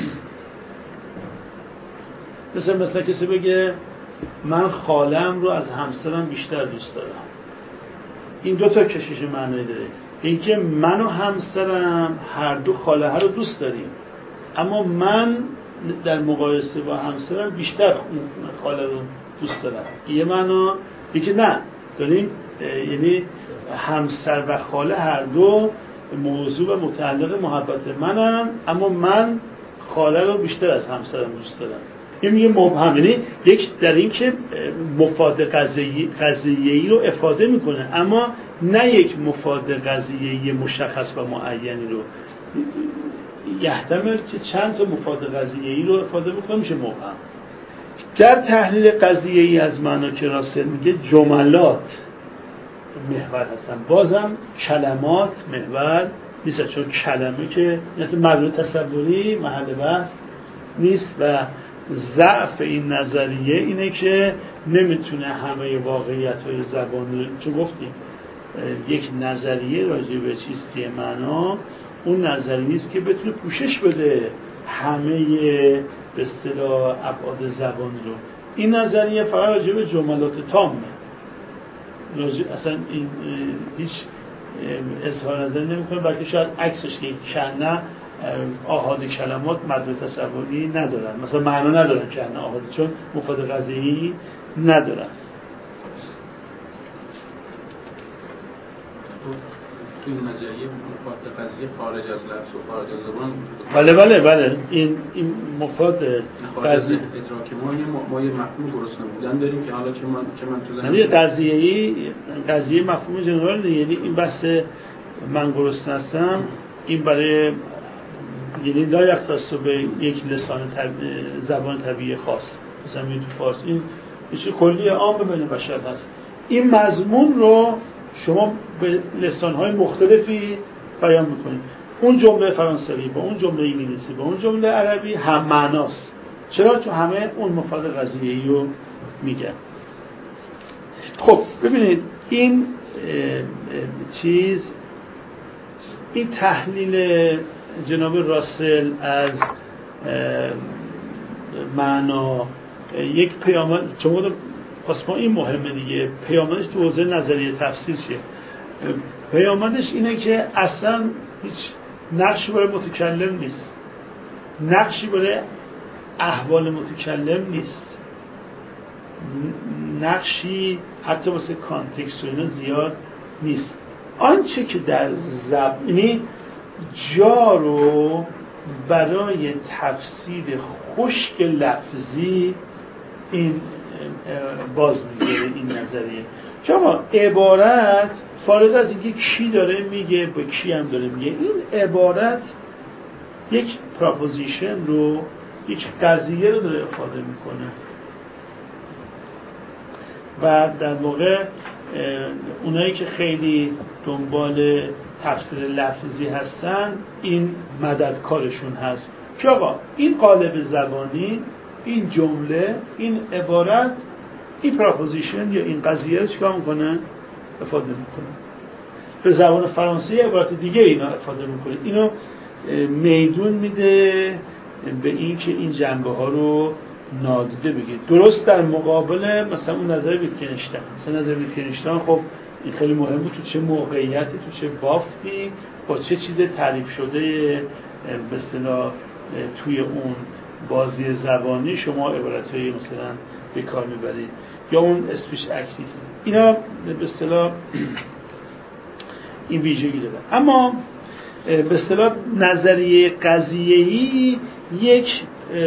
مثلا کسی بگه من خالم رو از همسرم بیشتر دوست دارم، این دو تا کشش معنی داره. اینکه من و همسرم هر دو خاله ها رو دوست داریم اما من در مقایسه با همسرم بیشتر خاله رو دوست دارم، یه معنا. یکی نه داریم یعنی همسر و خاله هر دو موضوع و متعلق محبت منن اما من خاله رو بیشتر از همسرم دوست دارم. این میگه مبهم، یعنی یک در این که مفاد قضیه‌ای رو افاده میکنه اما نه یک مفاد قضیه‌ای مشخص و معینی رو. یحتمل که چند تا مفاد قضیه‌ای رو افاده بکنه میشه مبهم. در تحلیل قضیه‌ای از معنا که راسل میگه جملات محور هستن، بازم کلمات محور نیست، چون کلمه که مثل مدلول تصوری محل بحث نیست و ضعف این نظریه اینه که نمیتونه همه واقعیت‌های زبانی، چون گفتیم یک نظریه راجع به چیستی معنا اون نظریه است که بتونه پوشش بده همه به اصطلاح ابعاد زبان رو. این نظریه فقط راجع به جملات تامه، اصلا این هیچ اظهار نظر نمی‌کنه، بلکه شاید عکسش که کنه آحاد کلمات مد تصوری ندارن، مثلا معنا ندارن کنه آحاد، چون مفاد قضیه‌ای ندارن. توی نظریه مفاد قضیه خارج از لفظ و خارج از زبان وجود داره. بله این مفاد قضیه ادراک ما یه مفهوم گرسنه بودن داریم که حالا چه من تو ذهنم قضیه مفهوم جنرال، یعنی این بحث من گرسنه هستم این برای یعنی لا یختص به یک لسان زبان طبیعی خاص، مثلا تو فارسی این چیز کلی عام بین بشر هست. این مضمون رو شما به لسان‌های مختلفی بیان می‌کنید. اون جمله فرانسوی با اون جمله انگلیسی با اون جمله عربی هم معناست. چرا؟ تو همه اون مفاد قضیه‌ای رو میگن. خب ببینید این این تحلیل جناب راسل از معنا یک پیامد، چون ما این مهمه دیگه، پیامدش تو حوزه نظریه تفسیر چیه؟ پیامدش اینه که اصلا هیچ نقشی برای متکلم نیست، نقشی برای احوال متکلم نیست، نقشی حتی واسه کانتکست و اینا زیاد نیست. آنچه که در زبانی جا رو برای تفسیر خشک لفظی این باز میگیره این نظریه. شما عبارت فارغ از اینکه کی داره میگه به کی هم داره میگه، این عبارت یک پراپوزیشن رو، یک قضیه رو داره افاده میکنه و در واقع اونایی که خیلی دنبال تفسیر لفظی هستن این مددکارشون هست که آقا این قالب زبانی، این جمله، این عبارت، این پراپوزیشن یا این قضیه رو چیکار میکنه؟ افاده میکنه. به زبان فرانسه عبارت دیگه اینا افاده میکنه. اینو میدون میده به این که این جنبه ها رو نادیده بگید. درست در مقابل مثلا اون نظر ویتکنشتاین. مثلا نظر ویتکنشتاین خب این خیلی مهم بود، تو چه موقعیتی، تو چه بافتی، با چه چیز تعریف شده به اصطلاح توی اون بازی زبانی شما عبارت‌های مثلا به کار میبرید، یا اون اسپیچ اکتیو، اینا به اصطلاح این ویژگی داره. اما به اصطلاح نظریه قضیه‌ای یک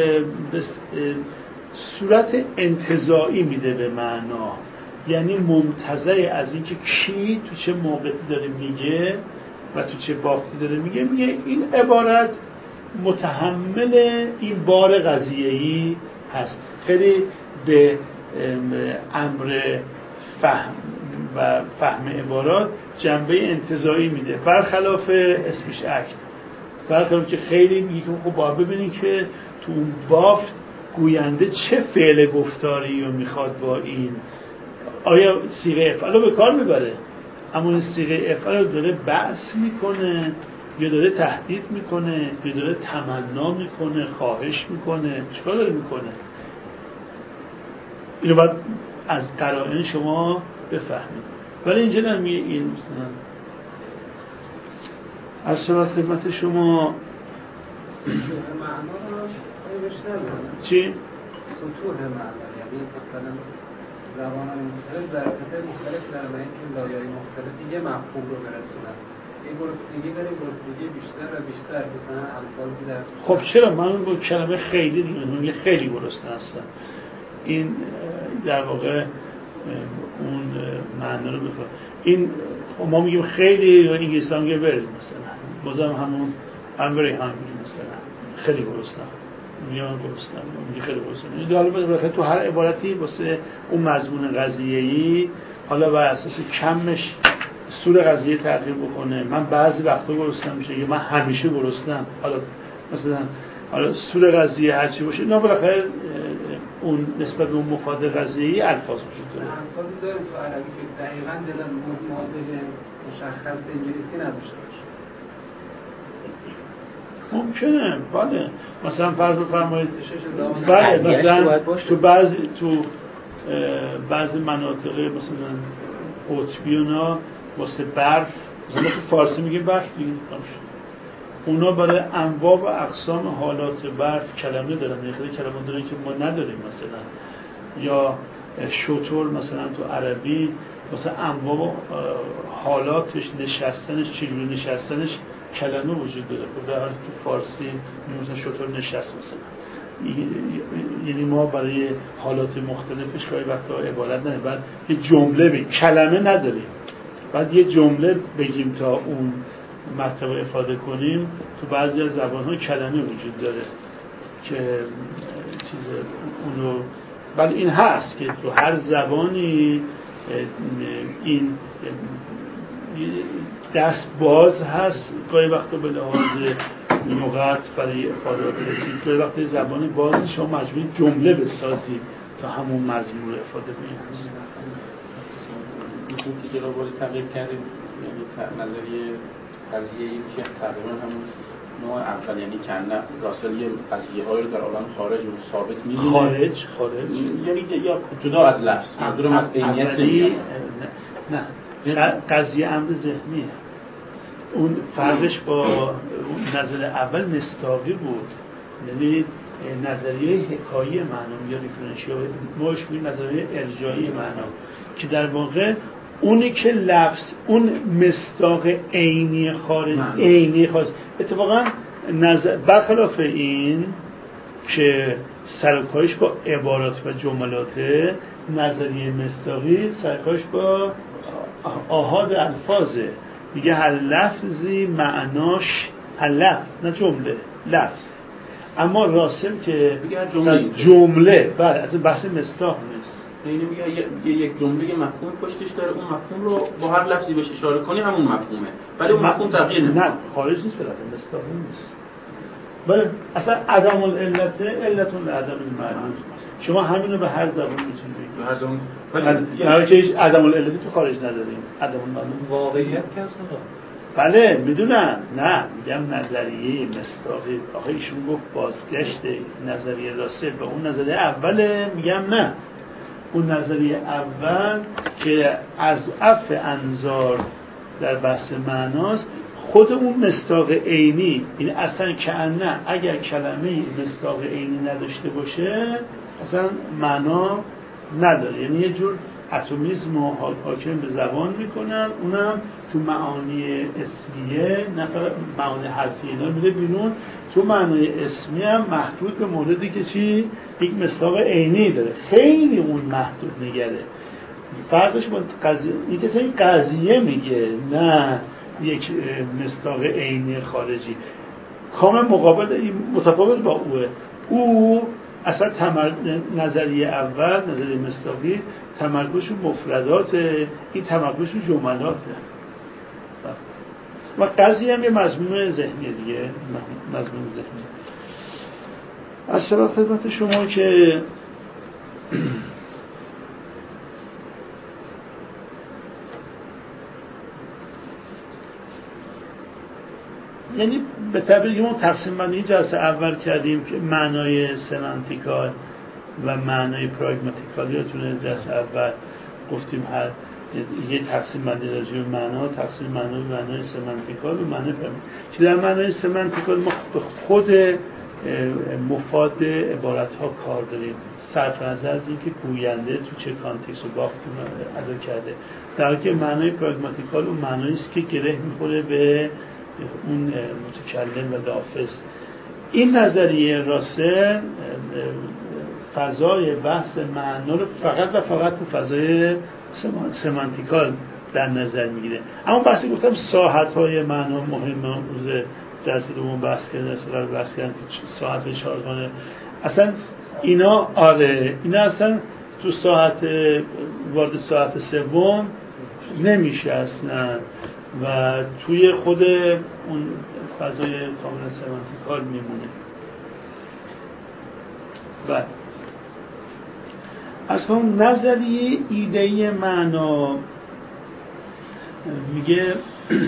صورت انتزاعی میده به معنا، یعنی منتزع از اینکه کی تو چه موقعی داره میگه و تو چه بافتی داره میگه این عبارت متحمل این بار قضیه‌ای هست. خیلی به امر فهم و فهم عبارات جنبه انتزاعی میده، برخلاف اسپیچ اکت، برخلاف که خیلی میگه خب باید ببینید که تو اون بافت گوینده چه فعل گفتاری رو میخواد با این، آیا صیغه افعال رو به کار میبره، اما این صیغه افعال رو داره بحث میکنه یا داره تهدید میکنه یا داره تمنا میکنه، خواهش میکنه، چیکار داره میکنه؟ اینو باید از قرائن شما بفهمید. ولی اینجا نمیگه این مثلا از شبت خدمت شما چی؟ سطوح معنا، یعنی مثلا زبان‌های مختلف ظرفیت‌های مختلف دارن و این لایه‌های مختلفی یه مفهوم رو برسونن. این گرسنگی داره، گرسنگی بیشتر و بیشتر، مثلا الفاظی در خب چرا من با کلمه خیلی دیگه میگم خیلی گرسنه هستم، این در واقع اون معنا رو بفهم. این ما میگیم خیلی، انگلیسی هم میگه very مثلا، بازم همون I'm very hungry مثلا، خیلی گرسنم، میگم من گرسنم، میگه خیلی گرسنم. حالا تو هر عبارتی واسه اون مضمون قضیه‌ای حالا بر اساس کمش سور قضیه تغییر بکنه. من بعضی وقتا گرسنم میشه یا من همیشه گرسنم، حالا مثلا حالا سور قضیه هرچی باشه اینا بالاخره اون نسبت به اون مفاد غذایی الفاظ وجود داره. الفاظی داره تو عربی که دقیقاً دلن معادل مشخص انگلیسی نداشته باشه. ممکنه، بله. مثلا فرض بفرمایید بله، مثلا تو بعضی مناطق مثلا قطبی اونا واسه برف، مثلا تو فارسی میگیم برف دیگه، اونا برای انواع و اقسام حالات برف کلمه دارن، خیلی کلمه دارن که ما نداریم. مثلا یا شتر مثلا تو عربی مثلا انواع و حالاتش، نشستنش، چجوری نشستنش کلمه وجود داره. در حالی تو فارسی مثلا شتر نشست مثلا، یعنی ما برای حالات مختلفش گاهی وقتا عبارت نداریم، بعد یه جمله بگیم، کلمه نداریم، بعد یه جمله بگیم تا اون مطلب افاده کنیم. تو بعضی از زبان‌ها کلمه وجود داره که چیز اونو، ولی این هست که تو هر زبانی این دست باز هست گاهی وقتا به لحاظ لغت برای افادات رسید، گاهی وقتا زبان باز شما مجبوری جمله بسازید تا همون مضمون رو افاده کنید. این که جناب عالی تغییر کردیم، یعنی نظریه قضیه این که تقریبا همون نوع اول، یعنی کنه راسل یه قضیه هایی رو در عالم خارج و ثابت می‌بینه. خارج یعنی یا جدا از لفظ، منظورم از عینیت نه قضیه امر ذهنیه. اون فرقش با نظر اول مصداقی بود، یعنی نظریه حکایی معنا یا ریفرنشیال، موش می نظریه ارجاعی معنا، که در واقع اونی که لفظ اون مصداق عینی خارج، عینی خارج اتفاقا برخلاف این که سرکارش با عبارات و جملاته، نظریه مصداقی سرکارش با آحاد الفاظه. میگه هر لفظی معناش، هر لفظ نه جمله، لفظ. اما راسل که جمله بله، اصلا بحث مصداق نیست. یعنی میگه یک جمله یه مفهوم پشتش داره، اون مفهوم رو با هر لفظی بهش اشاره کنی همون مفهومه، ولی اون مفهوم تغییر نمیکنه. نه خارج نیست، به لحاظ مصداقی نیست. بله اصلا عدم العلت علتون لعدم المعلول. شما همین رو به هر زبان میتونید بگید، به هر زبان، ولی که هیچ عدم العلتی تو خارج نداریم. عدم المعلول واقعیت که اصلا بله میدونم، نه میگم نظریه مصداقی. آخه ایشون گفت بازگشت نظریه راسل به اون نظریه اوله، میگم نه، اون نظریه اول که از عف انظار در بحث معناست، خود اون مصداق عینی، این اصلا کأنه اگر کلمه مصداق عینی نداشته باشه اصلا معنا نداره، یعنی یه جور اتمیسم رو حاکم به زبان میکنن، اونم تو معانی اسمیه، نه فقط معانی حرفی اینا میده بیرون. تو معنای اسمی هم محدود به موردی که چی؟ یک مصداق عینی داره، خیلی اون محدود نگره. فرقش با قضیه این که این قضیه میگه نه یک مصداق عینی خارجی، کامل مقابل متفاوت با اوه. او اصلا نظریه اول، نظریه مصداقی، تمرکزش رو مفردات، این تمرکزش رو جملاته و قضیه هم یه مضمون ذهنی دیگه، مضمون ذهنی. از شبه خدمت شما که یعنی به تعبیر ما تقسیم بندی جلسه اول کردیم که معنای سمانتیکال و معنای پراگماتیکال، یادتونه جلسه اول گفتیم هر یه تقسیم بندی راجع به معنا، تقسیم معنا به معنای سمانتیکال و معنای پراگماتیکال، که در معنای سمانتیکال ما به خود مفاد عبارت ها کار داریم، صرف نظر از اینکه گوینده تو چه کانتکست و بافتی ادا کرده. در حالی که معنای پراگماتیکال اون معنایی است که گره میخوره به اون متکلم و لافظ. این نظریه راسل فضای بحث معنا رو فقط و فقط تو فضای سمانتیکال در نظر میگیره. اما بحثی گفتم ساحت‌های معنا مهمه. روز جلسه دوم بحث کردن ساحت و چهارگانه، اصلا اینا اینا اصلا تو ساحت وارد ساحت سوم نمیشه اصلا و توی خود اون فضای کاملا سمانتیکال میمونه. از اون نظریه ایدهی معنا میگه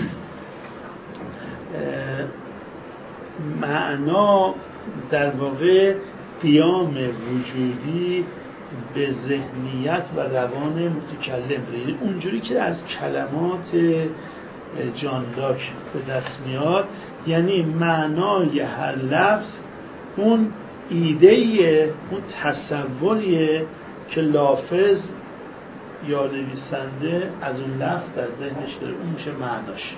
معنا در واقع قیام وجودی به ذهنیت و روان متکلم، یعنی اونجوری که از کلمات جان لاک به دست میاد، یعنی معنای هر لفظ اون ایدهیه، اون تصوریه که لافظ یا نویسنده از اون لفظ در ذهنش داره، اون میشه معناش.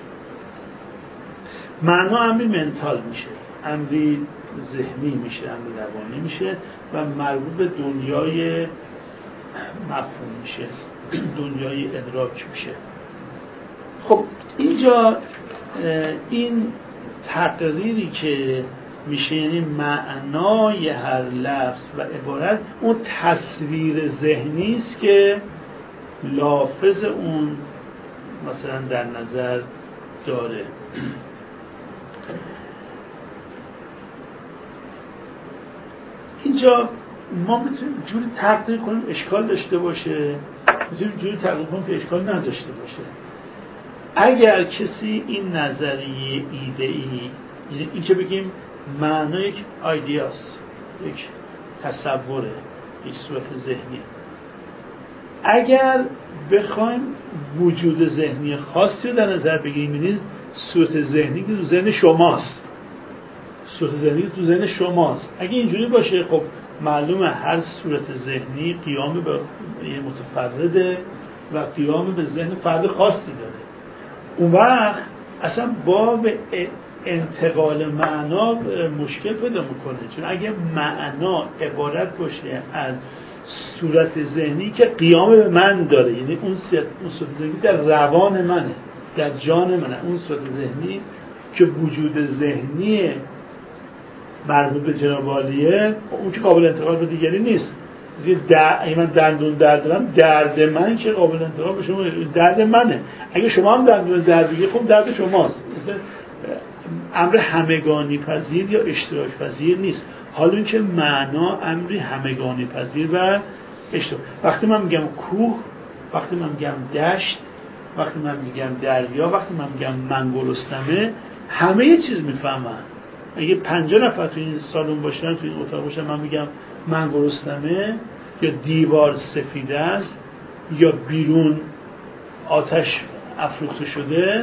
معنا امری منتال میشه، امری ذهنی میشه، امری روانی میشه و مربوط به دنیای مفهوم میشه، دنیای ادراک میشه. خب اینجا این تقریری که میشه، یعنی معنای هر لفظ و عبارت اون تصویر ذهنی است که لافظ اون مثلا در نظر داره. اینجا ما میتونیم جوری تقدیر کنیم اشکال داشته باشه، میتونیم جوری تقدیر کنیم که اشکال نداشته باشه. اگر کسی این نظریه ایده‌ای، یعنی این که بگیم معنا یک ایدیاست، یک تصوره، یک صورت ذهنی، اگر بخوایم وجود ذهنی خاصی رو در نظر بگیریم، یعنی صورت ذهنی که تو ذهن شماست، صورت ذهنی که تو ذهن شماست، اگه اینجوری باشه خب معلومه هر صورت ذهنی قیام به متفرده و قیام به ذهن فرد خاصی داره. اون وقت اصلا باب انتقال معنا مشکل پیدا میکنه، چون اگه معنا عبارت باشه از صورت ذهنی که قیام به من داره، یعنی اون صورت ذهنی در روان منه، در جان منه، اون صورت ذهنی که وجود ذهنی مربوط به جناب عالیه، اون که قابل انتقال به دیگری نیست. اگه من دندون درد دارم، درد من که قابل انتقال به شما، درد منه. اگه شما هم دندون درد بگید خب درد شماست. مثلا امر همگانی پذیر یا اشتراک پذیر نیست. حالا این که معنا امری همگانی پذیر و اشتراک. وقتی من میگم کوه، وقتی من میگم دشت، وقتی من میگم دریا، وقتی من میگم من گرسنمه، همه یه چیز میفهمن. اگه 50 نفر تو این سالن باشن، تو این اتاق باشن، من میگم من گرسنمه یا دیوار سفید است یا بیرون آتش افروخته شده،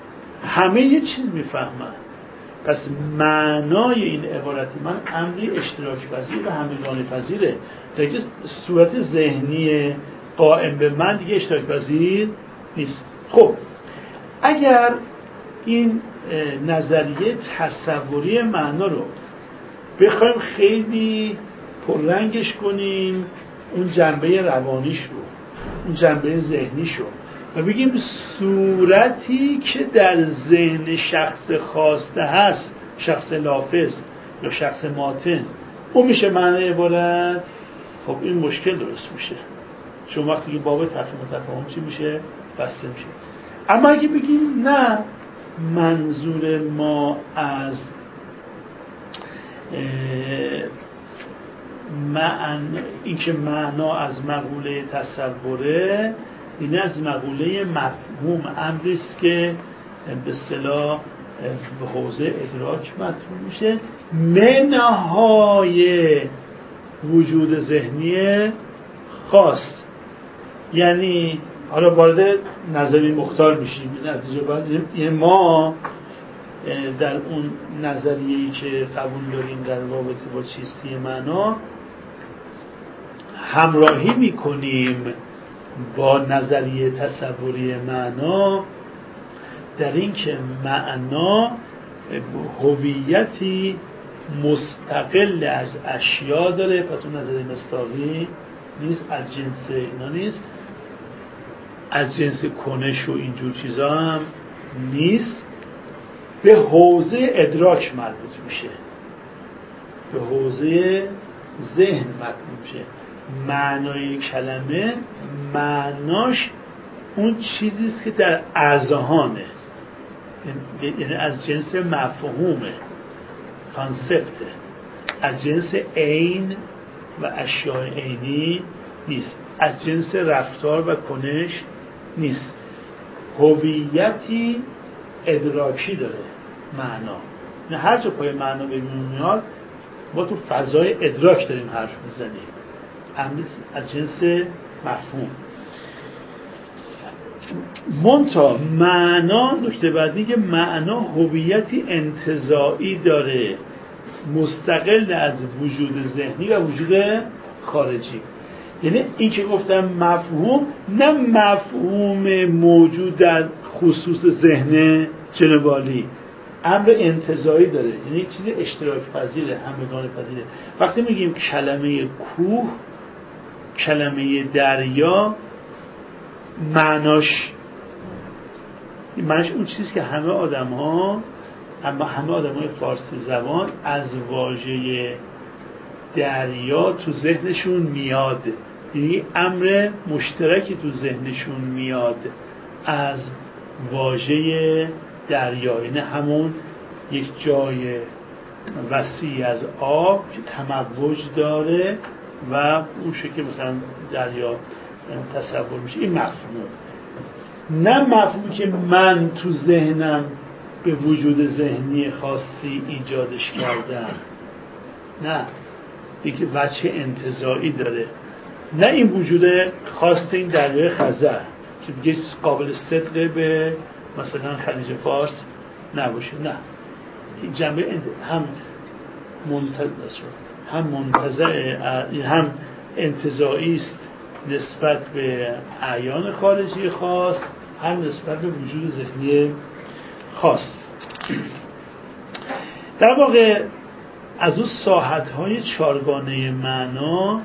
همه یه چیز میفهمن. پس معنای این عبارت من امری اشتراک پذیر و همگانی پذیره. دیگه صورت ذهنی قائم به من دیگه اشتراک پذیر نیست. خب اگر این نظریه تصوری معنا رو بخوایم خیلی پررنگش کنیم، اون جنبه روانیش رو، اون جنبه ذهنیش رو، و بگیم صورتی که در ذهن شخص خواسته هست، شخص لافظ یا شخص ماتن، اون میشه معنی عبارت، خب این مشکل درست میشه، چون وقتی که باب تفهیم و تفاهم چی میشه؟ بسته میشه. اما اگه بگیم نه، منظور ما از این که معنا از مقوله تصوره، این از مقوله مفهوم، امریست که به اصطلاح به حوزه ادراک مطلوب میشه، منهای وجود ذهنی خاص. یعنی حالا وارد نظری مختار میشیم، نتیجه بعد یعنی ما در اون نظریه‌ای که قبول داریم در رابطه با چیستی معنا همراهی میکنیم با نظریه تصوری معنا در این که معنا هویتی مستقل از اشیا داره. پس اون نظریه مصداقی نیست، از جنس اینا نیست، از جنس کنش و اینجور چیزا هم نیست، به حوزه ادراک مربوط میشه، به حوزه ذهن مربوط میشه. معنای کلمه، معناش اون چیزیست که در اذهانه، یعنی از جنس مفهومه، کانسپته، از جنس عین و اشیاء عینی نیست، از جنس رفتار و کنش نیست. هویتی ادراکی داره معنا. نه هر جا پای معنا ببینیم میاد ما تو فضای ادراک داریم حرف میزنیم، از جنس مفهوم. منتها معنا، نکته بعدی که معنا هویتی انتزاعی داره مستقل از وجود ذهنی و وجود خارجی. یعنی این که گفتم مفهوم، نه مفهوم موجود در خصوص ذهن جنوالی، امر انتزاعی داره، یعنی چیز اشتراک پذیره، همگان پذیره. وقتی میگیم کلمه کوه، کلمه دریا، معناش اون چیزی که همه آدم‌های فارسی زبان از واژه دریا تو ذهنشون میاد، یعنی امر مشترکی تو ذهنشون میاد از واژه دریا، یعنی همون یک جای وسیع از آب که تموج داره و اون شکل مثلا دریا تصور میشه. این مفهوم، نه مفهومی که من تو ذهنم به وجود ذهنی خاصی ایجادش کردم، نه، دیگه وجه انتزاعی داره. نه این وجود خاص این دریای خزر که دیگه قابل صدقه به مثلا خلیج فارس نباشه، نه، این جنبه هم منتزع، هم انتزاعی است نسبت به اعیان خارجی خاص، هم نسبت به وجود ذهنی خاص. در واقع از اون ساحت‌های چارگانه معنا،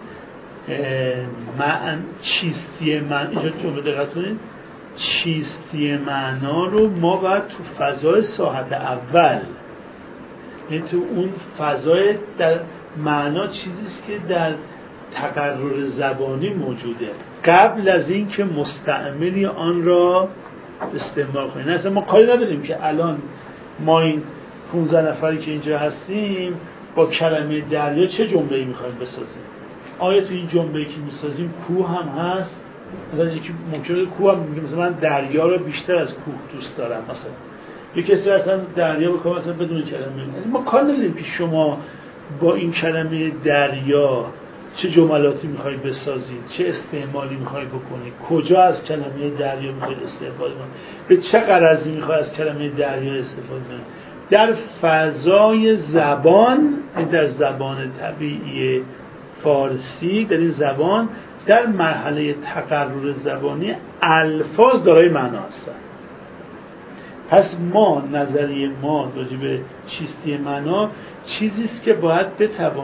چیستی معنا، اینجا جمله دقت کنید، چیستی معنا رو ما باید تو فضای ساحت اول، یعنی تو اون فضای در معنا چیزیست که در تقرر زبانی موجوده قبل از این که مستعملی آن را استعمال کنیم. اصلا ما کاری نداریم که الان ما این 15 نفری که اینجا هستیم با کلمه دریا چه جمله‌ای می‌خوایم بسازیم. آیا تو این جمله‌ای که می‌سازیم کوه هم هست؟ مثلا یکی ممکنه کوه هم میگه مثلا من دریا رو بیشتر از کوه دوست دارم، مثلا یکی کسی اصلا دریا بکنه مثلا بدون کلمه. ما کار نداریم که شما با این کلمه دریا چه جملاتی میخوای بسازید، چه استعمالی میخوای بکنید، کجا از کلمه دریا میخوای استفاده کنید، به چه غرضی میخوای از کلمه دریا استفاده کنید. در فضای زبان، در زبان طبیعی فارسی، در این زبان، در مرحله تقرر زبانی الفاظ دارای معنا هستن. پس ما، نظریه ما راجع به چیستی معنا چیزیست که باید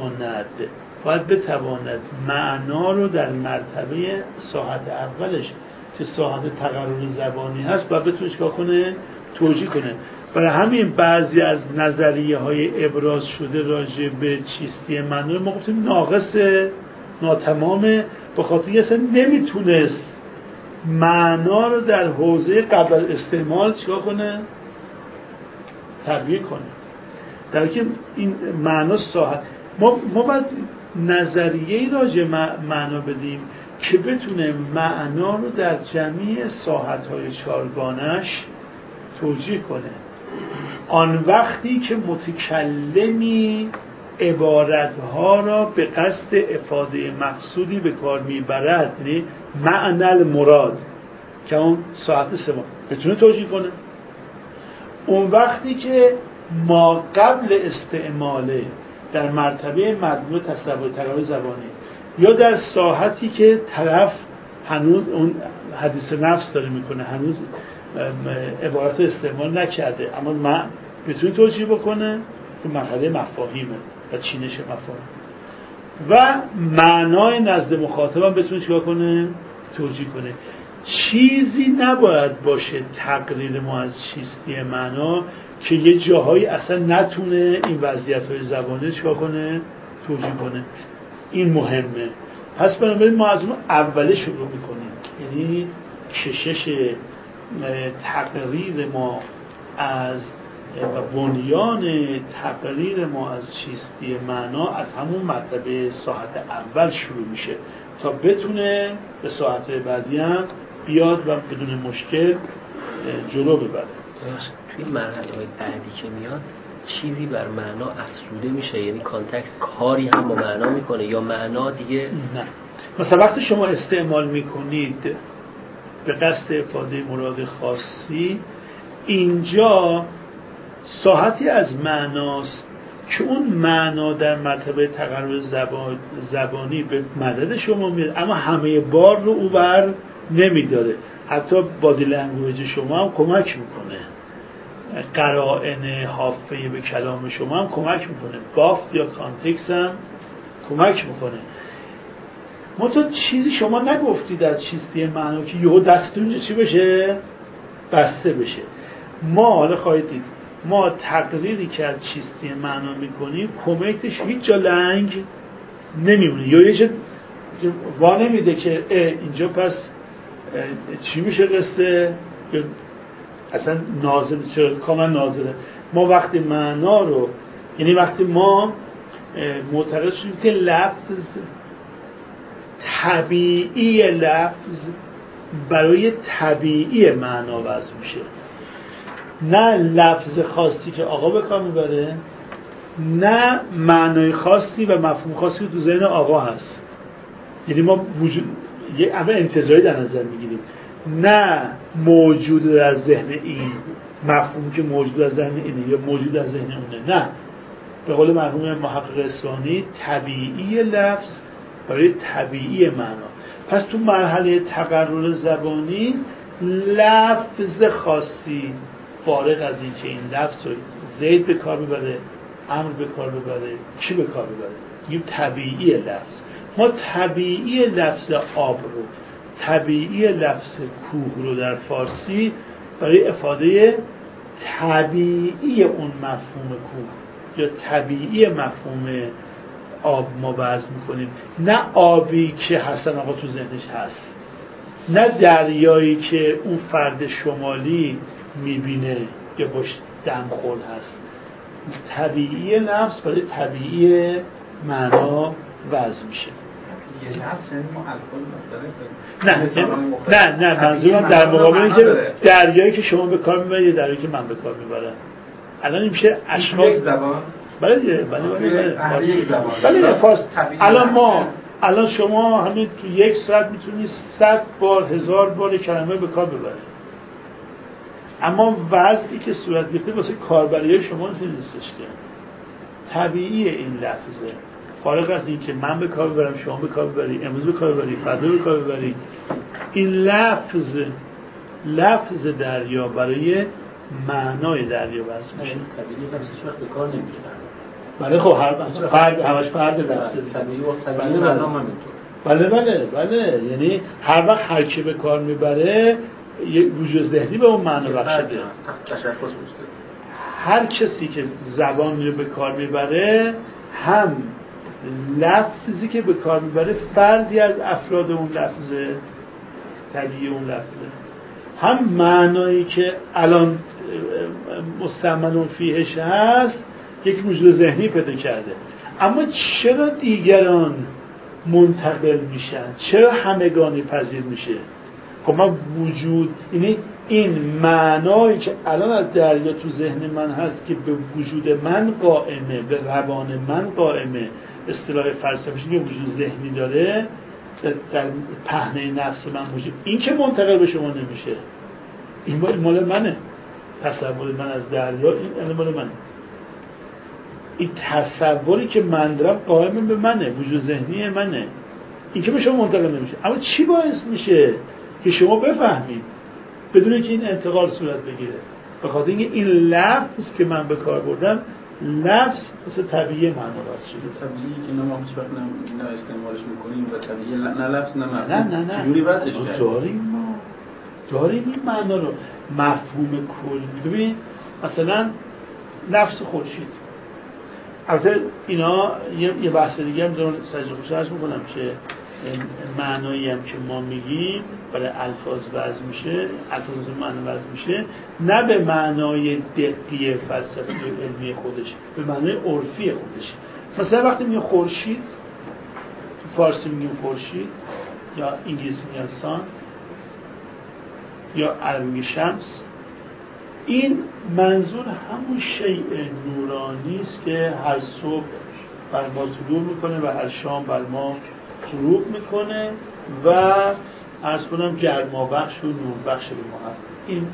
بتواند معنا رو در مرتبه ساحت اولش که ساحت تقرر زبانی هست باید بتونه چیکار کنه؟ توجیه کنه. برای همین بعضی از نظریه های ابراز شده راجع به چیستی معنا ما گفتیم ناقصه، ناتمامه، به خاطر اصلا نمیتونست معنا رو در حوزه قبل از استعمال چیکار کنه؟ تبیین کنه. در که این معنا ساحت ما باید نظریه‌ای راجع معنا بدیم که بتونه معنا رو در جمعی ساحت‌های چارگانش توجیه کنه. آن وقتی که متکلمی عبارتها را به قصد افاده مقصودی به کار میبرد، یعنی معنی المراد که اون ساعت سوم بتونه توجیه کنه. اون وقتی که ما قبل استعماله در مرتبه مجموع تصور تقریر زبانی یا در ساحتی که طرف هنوز اون حدیث نفس داره میکنه، هنوز عبارت استعمال نکرده، اما من بتونه توجیه بکنه، تو مرحله مفاهیمه و چینش مفاهیم و معنای نزد مخاطب هم بتونه چیکار کنه؟ توجیه کنه. چیزی نباید باشه تقریر ما از چیستی معنا که یه جاهایی اصلا نتونه این وضعیت‌های زبانی چیکار کنه؟ توجیه کنه. این مهمه. پس بنابراین ما از اون اوله شروع میکنیم، یعنی کشش تقریر ما از و بنیان تقریر ما از چیستی معنا از همون مرتبه ساحت اول شروع میشه تا بتونه به ساعت‌های بعدی هم بیاد و بدون مشکل جلو ببره. توی مرحله‌های بعدی که میاد چیزی بر معنا افزوده میشه، یعنی کانتکست کاری هم با معنا میکنه یا معنا دیگه نه. مثلا وقتی شما استعمال میکنید به قصد افاده مراد خاصی، اینجا ساحتی از معناست که اون معنا در مرتبه تقرر زبانی به مدد شما میاد، اما همه بار رو او بر نمیداره. حتی بادی لنگویج شما هم کمک میکنه، قرائن حافظه به کلام شما هم کمک میکنه، بافت یا کانتکست هم کمک میکنه. تو چیزی شما نگفتی در چیستی معنا که یهو دستتون اینجا چی بشه؟ بسته بشه. ما حالا خواهید دید ما تقریری که از چیستی معنا میکنیم کمکتش هیچ جا لنگ نمیمونه، یا یه چه وا نمیده که اینجا پس چی میشه قصه، اصلا ناظر چرا کاملا ناظره. ما وقتی معنا رو، یعنی وقتی ما معتقد شدیم که لفظ طبیعی لفظ برای طبیعی معنا وضع میشه، نه لفظ خاصی که آقا به کار میبره، نه معنای خاصی و مفهوم خاصی که تو ذهن آقا هست. یعنی ما وجود یه امر انتزاعی در نظر میگیریم، نه موجود در ذهن این مفهوم که موجود در ذهن اینه یا موجود در ذهن اونه، نه. به قول مرحوم محقق اصفهانی طبیعی لفظ برای طبیعی معنا. پس تو مرحله تقرر زبانی لفظ خاصی فارغ از این که این لفظ رو زید به کار ببره، امر به کار ببره، کی به کار ببره، میگیم طبیعی لفظ. ما طبیعی لفظ آب رو، طبیعی لفظ کوه رو در فارسی برای افاده طبیعی اون مفهوم کوه یا طبیعی مفهوم آب ما وضع میکنیم، نه آبی که حسن آقا تو ذهنش هست، نه دریایی که اون فرد شمالی میبینه یا باش دمخور هست. طبیعی نفس برای طبیعی معنا وضع میشه. یه لفظ یعنی ما الفاظ مختلف نه منظورم در مقابل اینکه دریایی که شما به کار میبرید یا دریایی که من به کار میبرم. الان این میشه اشخاص زبان. بله فارسی. الان شما همین تو یک ساعت میتونی 100 بار 1000 بار کلمه به کار ببرید، اما وضعی که صورت گرفته واسه کاربری شما نیستش که طبیعی این لفظه، فارغ از این که من به کار ببرم، شما به کار ببری، امروز به کار ببری، فردا به کار ببری. این لفظ دریا برای معنای دریا وضع میشه. طبیعی لفظش وقت به کار نمیشه. بله خب همش فرد لفظه طبیعی معنا هم همینطور. بله یعنی هر وقت هر کی به کار میبره یه وجود ذهنی به اون معنا بخشیده. تشخص میشه. هر کسی که زبان رو به کار میبره هم لفظی که به کار میبره فردی از افراد اون لفظه، طبیعی اون لفظه، هم معنایی که الان مستعمل فیهش هست یک وجود ذهنی پیدا کرده. اما چرا دیگران منتقل میشن؟ چرا همگانی پذیر میشه؟ خب ما وجود، یعنی این معنایی که الان از دریا تو ذهن من هست که به وجود من قائمه، به روان من قائمه، اصطلاح فلسفیش که وجود ذهنی داره در پهنه نفس من وجود، این که منتقل به شما نمیشه. این مال منه، تصور من از دریا این مال منه. این تصوری که من دارم قائم به منه، وجود ذهنی منه، این که به شما منتقل نمیشه. اما چی باعث میشه که شما بفهمید بدون اینکه این انتقال صورت بگیره؟ به خاطر اینکه این لفظ که من به کار بردم لفظ مثل طبیعی معنا واسه شده. طبیعی که ما هیچ وقت نه استعمالش میکنیم و طبیعی نه لفظ نه مفهوم. نه چجوری وضعش کردیم؟ داریم این معنا رو، مفهوم کلی. ببین مثلا نفس خورشید، البته اینا یه بحث دیگه هم دارم سجل خوش عرض میکنم که معنایی هم که ما میگیم برای الفاظ وضع میشه، الفاظ معنا وضع میشه، نه به معنای دقیق فلسفی و علمی خودش، به معنای عرفی خودش. مثلا وقتی میگیم خورشید، تو فارسی میگیم خورشید، یا انگلیسی میگن سان یا عربی شمس، این منظور همون شیء نورانی است که هر صبح بر ما طلوع میکنه و هر شام بر ما غروب میکنه و عرض کنم گرما بخش و نور بخش به ما هست.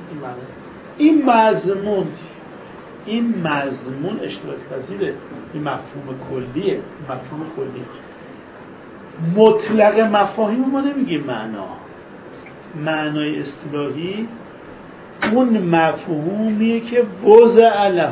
این مضمون اشتراک پذیره، این مفهوم کلیه. مطلق مفاهیم ما نمیگیم معنای اصطلاحی اون مفهومیه که وضع له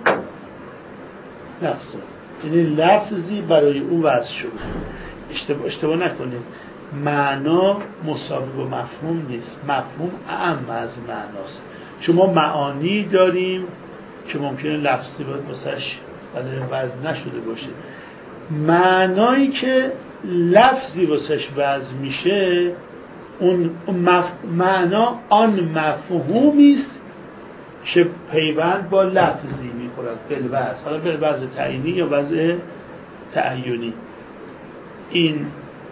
لفظ، یعنی لفظی برای او وضع شده. اشتباه نکنید، معنا مساوی با مفهوم نیست، مفهوم اعم از معناست. شما معانی داریم که ممکنه لفظی واسش وضع نشده باشه، معنایی که لفظی واسش وضع میشه اون معنا آن مفهومی است که پیوند با لفظی میخورد بالوضع، حالا بالوضع تعیینی یا وضع تعیینی. این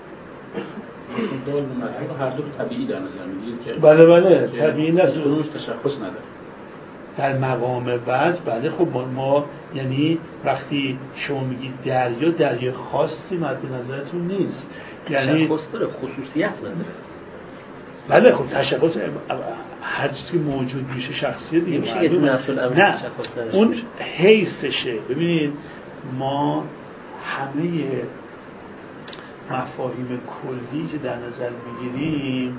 هر دو طبیعی در نظر میگیرید که بله طبیعی نیست، کدومش تشخص نداره در مقام وضع. بله خب ما یعنی وقتی شما میگید دریا خاصی مد نظرتون نیست، یعنی تشخص داره، خصوصیت نداره. بله خب تشخص هر چیزی که موجود میشه شخصیه دیگه، نه اون حیثشه. ببینید ما همه مفاهیم کلی که در نظر میگیریم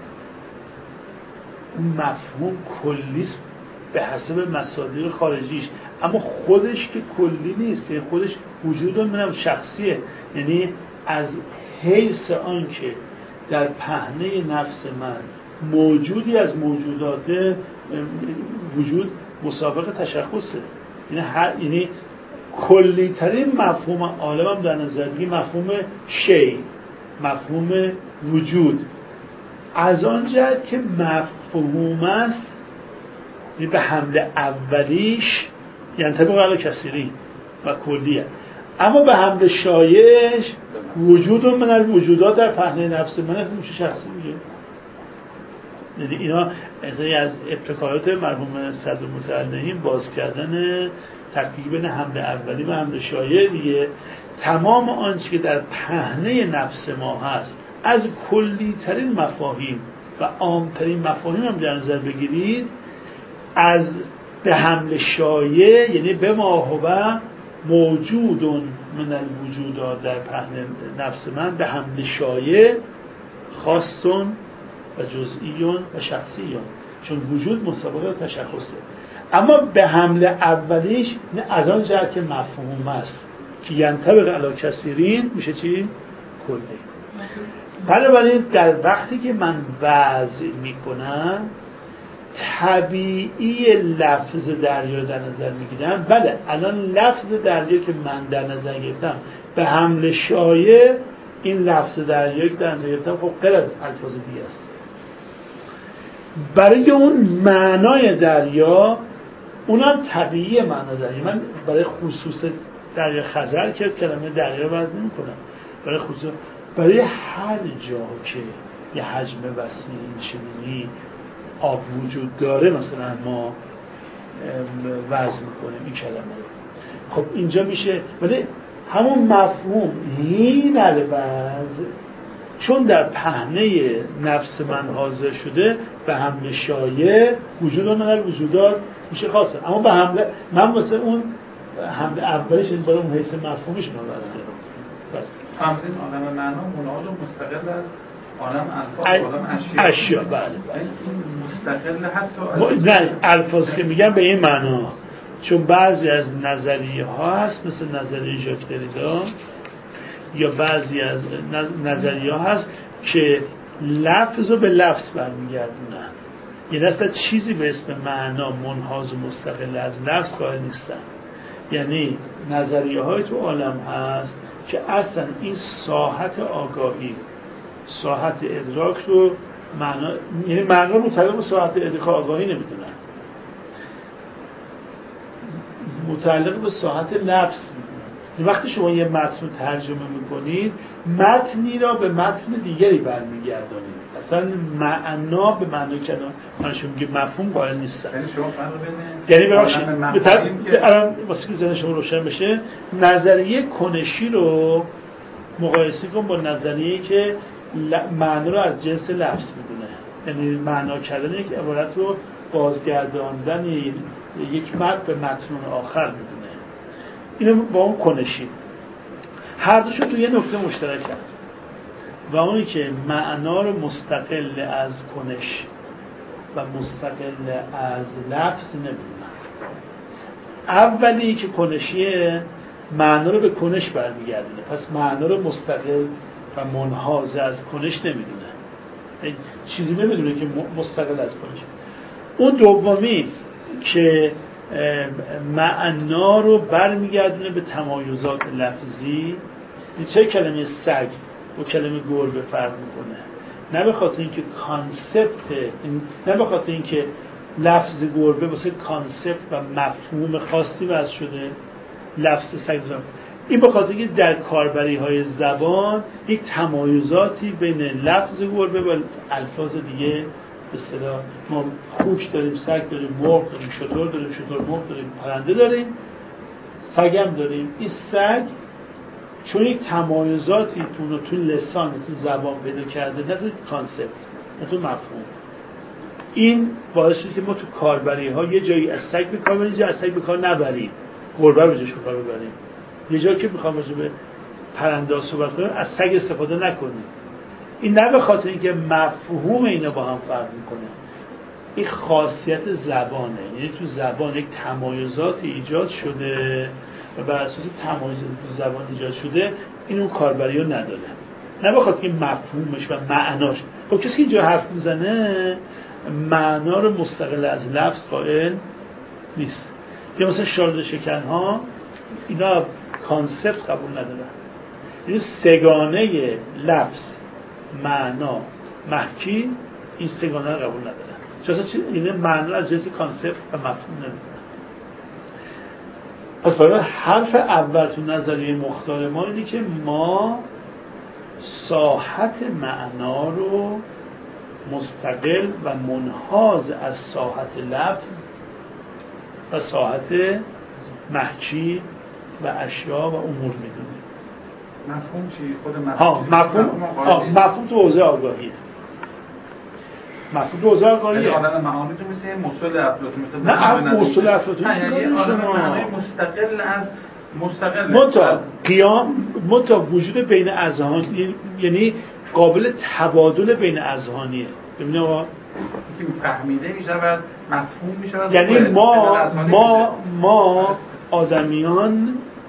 اون مفهوم کلیست به حسب مصادیق خارجیش، اما خودش که کلی نیست، یعنی خودش وجود منم شخصیه، یعنی از حیث آن که در پهنه نفس من موجودی از موجودات وجود مسابقه تشخصه، یعنی کلی ترین مفهوم عالم هم در نظر بگیم مفهوم شی، مفهوم وجود، از آن جهت که مفهوم است به حمل اولیش یعنی طبق علی کثیرین و کلیه، اما به حمل شایعش وجود من الوجودات در پهنه نفس من میشه شخصی میگه. یعنی اینا از ابتکارات مرحوم صدر متعلهین باز کردن تفکیک بین حمل اولی و حمل شایع دیگه. تمام آنچه که در پهنه نفس ما هست از کلی ترین مفاهیم و عامترین مفاهیم هم در نظر بگیرید، از به حمل شایع یعنی به ما هو موجود من الوجودات در پهنه نفس من، به حمل شایع خاصون و جزئیون و شخصیون، چون وجود مسابقه تشخصه. اما به حمل اولیش از آن جهت که مفهوم است که ینطبق علی کثیرین میشه چی؟ کلی. بنابراین در وقتی که من وضع میکنم طبیعی لفظ دریا رو در نظر میگیرم. بله الان لفظ دریا که من در نظر گرفتم به حمل شایع، این لفظ دریا که در نظر گرفتم خب غیر از الفاظ دیگه است. برای اون معنای دریا اونم طبیعی معنا دریا. من برای خصوص دریا خزر که کلمه دریا رو وضع نمی‌کنم، برای خصوص برای هر جا که یه حجم وسیع چنینی آب وجود داره مثلا ما وضع میکنیم این کلمه رو. خب اینجا میشه، ولی همون مفهوم این الوضع چون در پهنه نفس من حاضر شده به حمل شایع وجود من الوجودات میشه خاصه، اما به حمله من واسه اون حمله اولش این برای اون حیث مفهومش من وضع کردم. فهمیدین عالم معنا مناظر مستقل از عالم الفاظ و عالم اشیا. بله این مستقل حتی نه الفاظ که میگم به این معنا، چون بعضی از نظریه ها هست مثل نظریه ژاک دریدا یا بعضی از نظریه ها هست که لفظ رو به لفظ برمیگردونن، یعنی اصلا چیزی به اسم معنا منحاز و مستقل از لفظ قائل نیستن. یعنی نظریه های تو عالم هست که اصلا این ساحت آگاهی، ساحت ادراک رو معنا، یعنی معنا متعلق به ساحت ادراک آگاهی نمیدونن، متعلق به ساحت لفظ میدونن. وقتی شما یه متن رو ترجمه میکنید متنی را به متن دیگری برمیگردانید، اصلا معنا به معنای کلمه من شما میگه مفهوم قائل نیستن. یعنی ببخشید واسه که ذهن شما روشن بشه، نظریه کنشی رو مقایسه کن با نظریه‌ای که معنا رو از جنس لفظ میدونه، یعنی معنا کردن یک عبارت رو بازگرداندن یک متن به متن آخر میدونه. اینو با اون کنشی هر دوشون تو یه نکته مشترکن و اونی که معنا رو مستقل از کنش و مستقل از لفظ نمیدونن. اولی که کنشیه معنا رو به کنش برمیگردونه، پس معنا رو مستقل و منحاز از کنش نمیدونه، چیزی نمیدونه که مستقل از کنش. اون دومی که معنا رو برمیگردونه به تمایزات لفظی، چه کلمه سگ با کلمه گربه فرق میکنه، نه به خاطر اینکه کانسپت، نه به خاطر اینکه لفظ گربه واسه کانسپت و مفهوم خاصی وضع شده، لفظ سگ دارم. این به خاطر اینکه در کاربری‌های زبان یک تمایزاتی بین لفظ گربه و الفاظ دیگه، به اصطلاح ما خوک داریم، سگ داریم، مرغ داریم، شتر داریم، شتر مرغ داریم، پرنده داریم، سگ هم داریم. این سگ چون یک تمایزاتی تو لسان، تو زبان پیدا کرده، نه تو کانسپت، نه تو مفهوم، این باعث شده که ما تو کاربری‌ها یه جایی از سگ به کار ببریم، یه جایی از سگ به کار نبریم، گربه رو جاش به کار ببریم. یه جایی که می‌خوام راجع به پرنده صحبت کنیم از سگ استفاده نکنیم. این نه به خاطر اینکه مفهوم اینا با هم فرق میکنه، این خاصیت زبانه. یعنی تو زبان یک تمایزات ایجاد شده و بر اساس تمایزات تو زبان ایجاد شده، این اون کاربری رو نداره، نه به خاطر اینکه مفهومش و معناش. خب کسی که اینجا حرف میزنه معنا رو مستقل از لفظ قائل نیست. یا مثلا شارد شکن‌ها، اینا کانسپت قبول ندارن، یعنی سگانه لفظ، معنا، محکی، این سگانه رو قبول ندارن. چون این معنا از جنس کانسپت و مفهوم نمیدونن. پس برای حرف اول تو نظریه مختار ما اینه که ما ساحت معنا رو مستقل و منحاز از ساحت لفظ و ساحت محکی و اشیا و امور میدونیم. مفهوم چی؟ خود مفهوم تو حوزه آگاهیه. مفهوم تو حوزه آگاهیه. یعنی عالم معانی تو مثل مصول افلاطون، مثل نه مصول افلاطون یعنی عالم معانی مستقل از متا وجود بین اذهان، یعنی قابل تبادل بین اذهانیه. ببین آقا فهمیده میشود، مفهوم میشود. یعنی ما آدمیان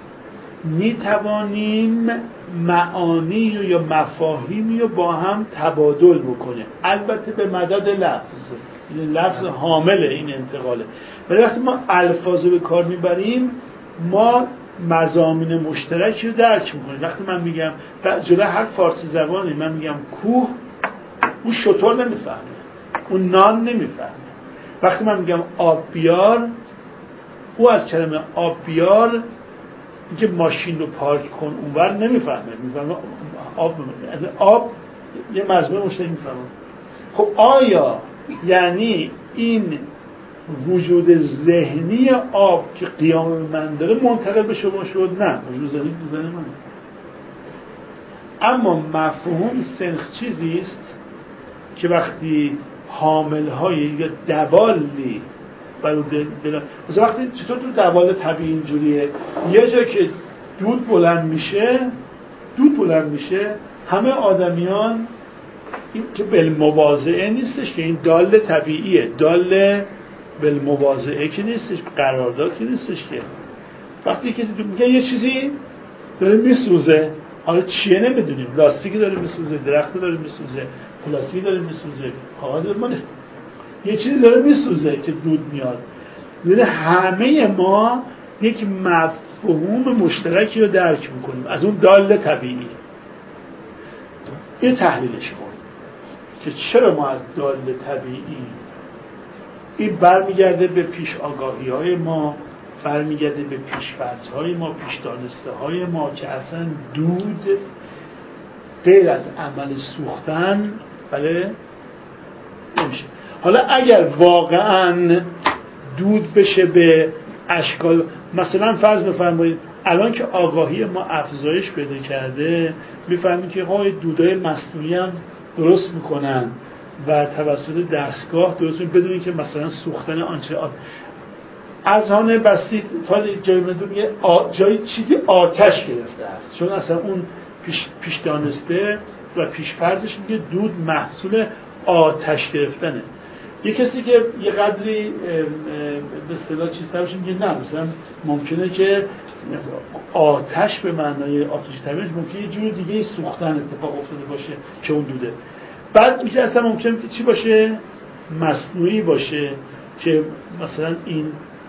میتوانیم معانی یا مفاهیمی رو با هم تبادل بکنیم، البته به مدد لفظ. این لفظ حامل این انتقاله، ولی وقتی ما الفاظ رو به کار میبریم ما مضامین مشترکی رو درک میکنیم. وقتی من میگم جلوی هر فارسی زبانی من میگم کوه، اون شتر نمیفهمه، اون نان نمیفهمه. وقتی من میگم آب بیار، او از کلمه آب بیار اینکه ماشین رو پارک کن اونور نمیفهمه، میفهمه آب یه مضمون مشترک میفهمه. خب آیا یعنی این وجود ذهنی آب که قیام من داره منتقل به شما شد؟ نه، وجود ذهنی من. اما مفهوم سنخ چیزی است که وقتی حامل‌های یا دوالی برای دل مثلا وقتی چطور تو دوال طبیعی اینجوریه، یه جا که دود بلند میشه همه آدمیان، این که بالمواضعه نیستش که این دال طبیعیه، دال بالمواضعه که نیستش، قرارداد که نیستش که. وقتی که میگن یه چیزی داره میسوزه، حالا چیه نمیدونیم، لاستیکی داره میسوزه، درخت داره میسوزه، پلاستیک داره میسوزه، کاغذ ماله، یه چیزی داره میسوزه که دود میاد. یعنی همه ما یک مفهوم مشترکی رو درک میکنیم از اون دال طبیعی. این تحلیلش کن که چرا ما از دال طبیعی، این برمیگرده به پیش آگاهی های ما برمیگرده به پیش‌فرض‌های ما، پیش‌دانسته‌های ما که اصلا دود غیر از عمل سوختن بله نمیشه. حالا اگر واقعا دود بشه به اشکال، مثلا فرض بفرمایید الان که آگاهی ما افزایش پیدا کرده میفهمید که دودای مصنوعی هم درست میکنن و توسط دستگاه درست میکنن بدون اینکه مثلا سوختن آنچه اذهان بسیط تا جایی میگه جایی چیزی آتش گرفته است، چون اصلا اون پیش دانسته و پیش فرضش میگه دود محصول آتش گرفتنه. یه کسی که یه قدری به اصطلاح چیز ترش میگه نه مثلا ممکنه که آتش به معنای آتش طبیعیش ممکنه یه جور دیگه سوختن اتفاق افتاده باشه که اون دوده. بعد میگه اصلا ممکنه چی باشه؟ مصنوعی باشه که مثلا این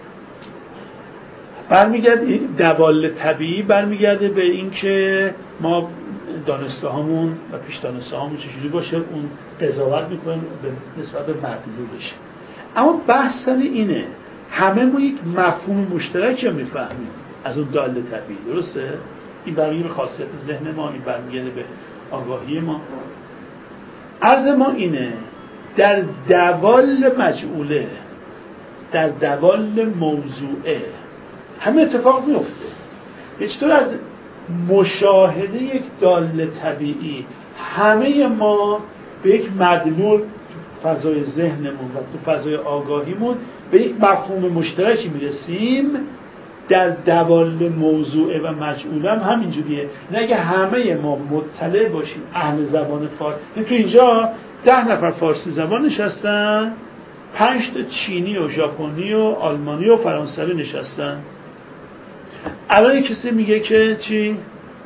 برمیگرده دوال طبیعی برمیگرده به این که ما دانسته هامون و پیش دانسته هامون چجوری باشه اون قضاوت میکنیم به نسبت به مدلولش. اما بحث اینه همه ما یک مفهوم مشترک رو میفهمیم از اون داله طبیعی، درسته؟ این برمیگرده به خاصیت ذهن ما، این برمیگرده به آگاهی ما. عرض ما اینه در دوال مجعوله، در دوال موضوعه همه اتفاق میفته. چطور از مشاهده یک داله طبیعی همه ما به یک مدلول تو فضای ذهنمون و تو فضای آگاهیمون به یک مفهوم مشترکی میرسیم. در دوال موضوعه و مجعوله هم همینجوریه. نه اگه همه ما مطلع باشیم اهل زبان فارسی، تو اینجا 10 نفر فارسی زبان نشستن، 5 تا چینی و ژاپنی و آلمانی و فرانسوی نشستن. الان کسی میگه که چی؟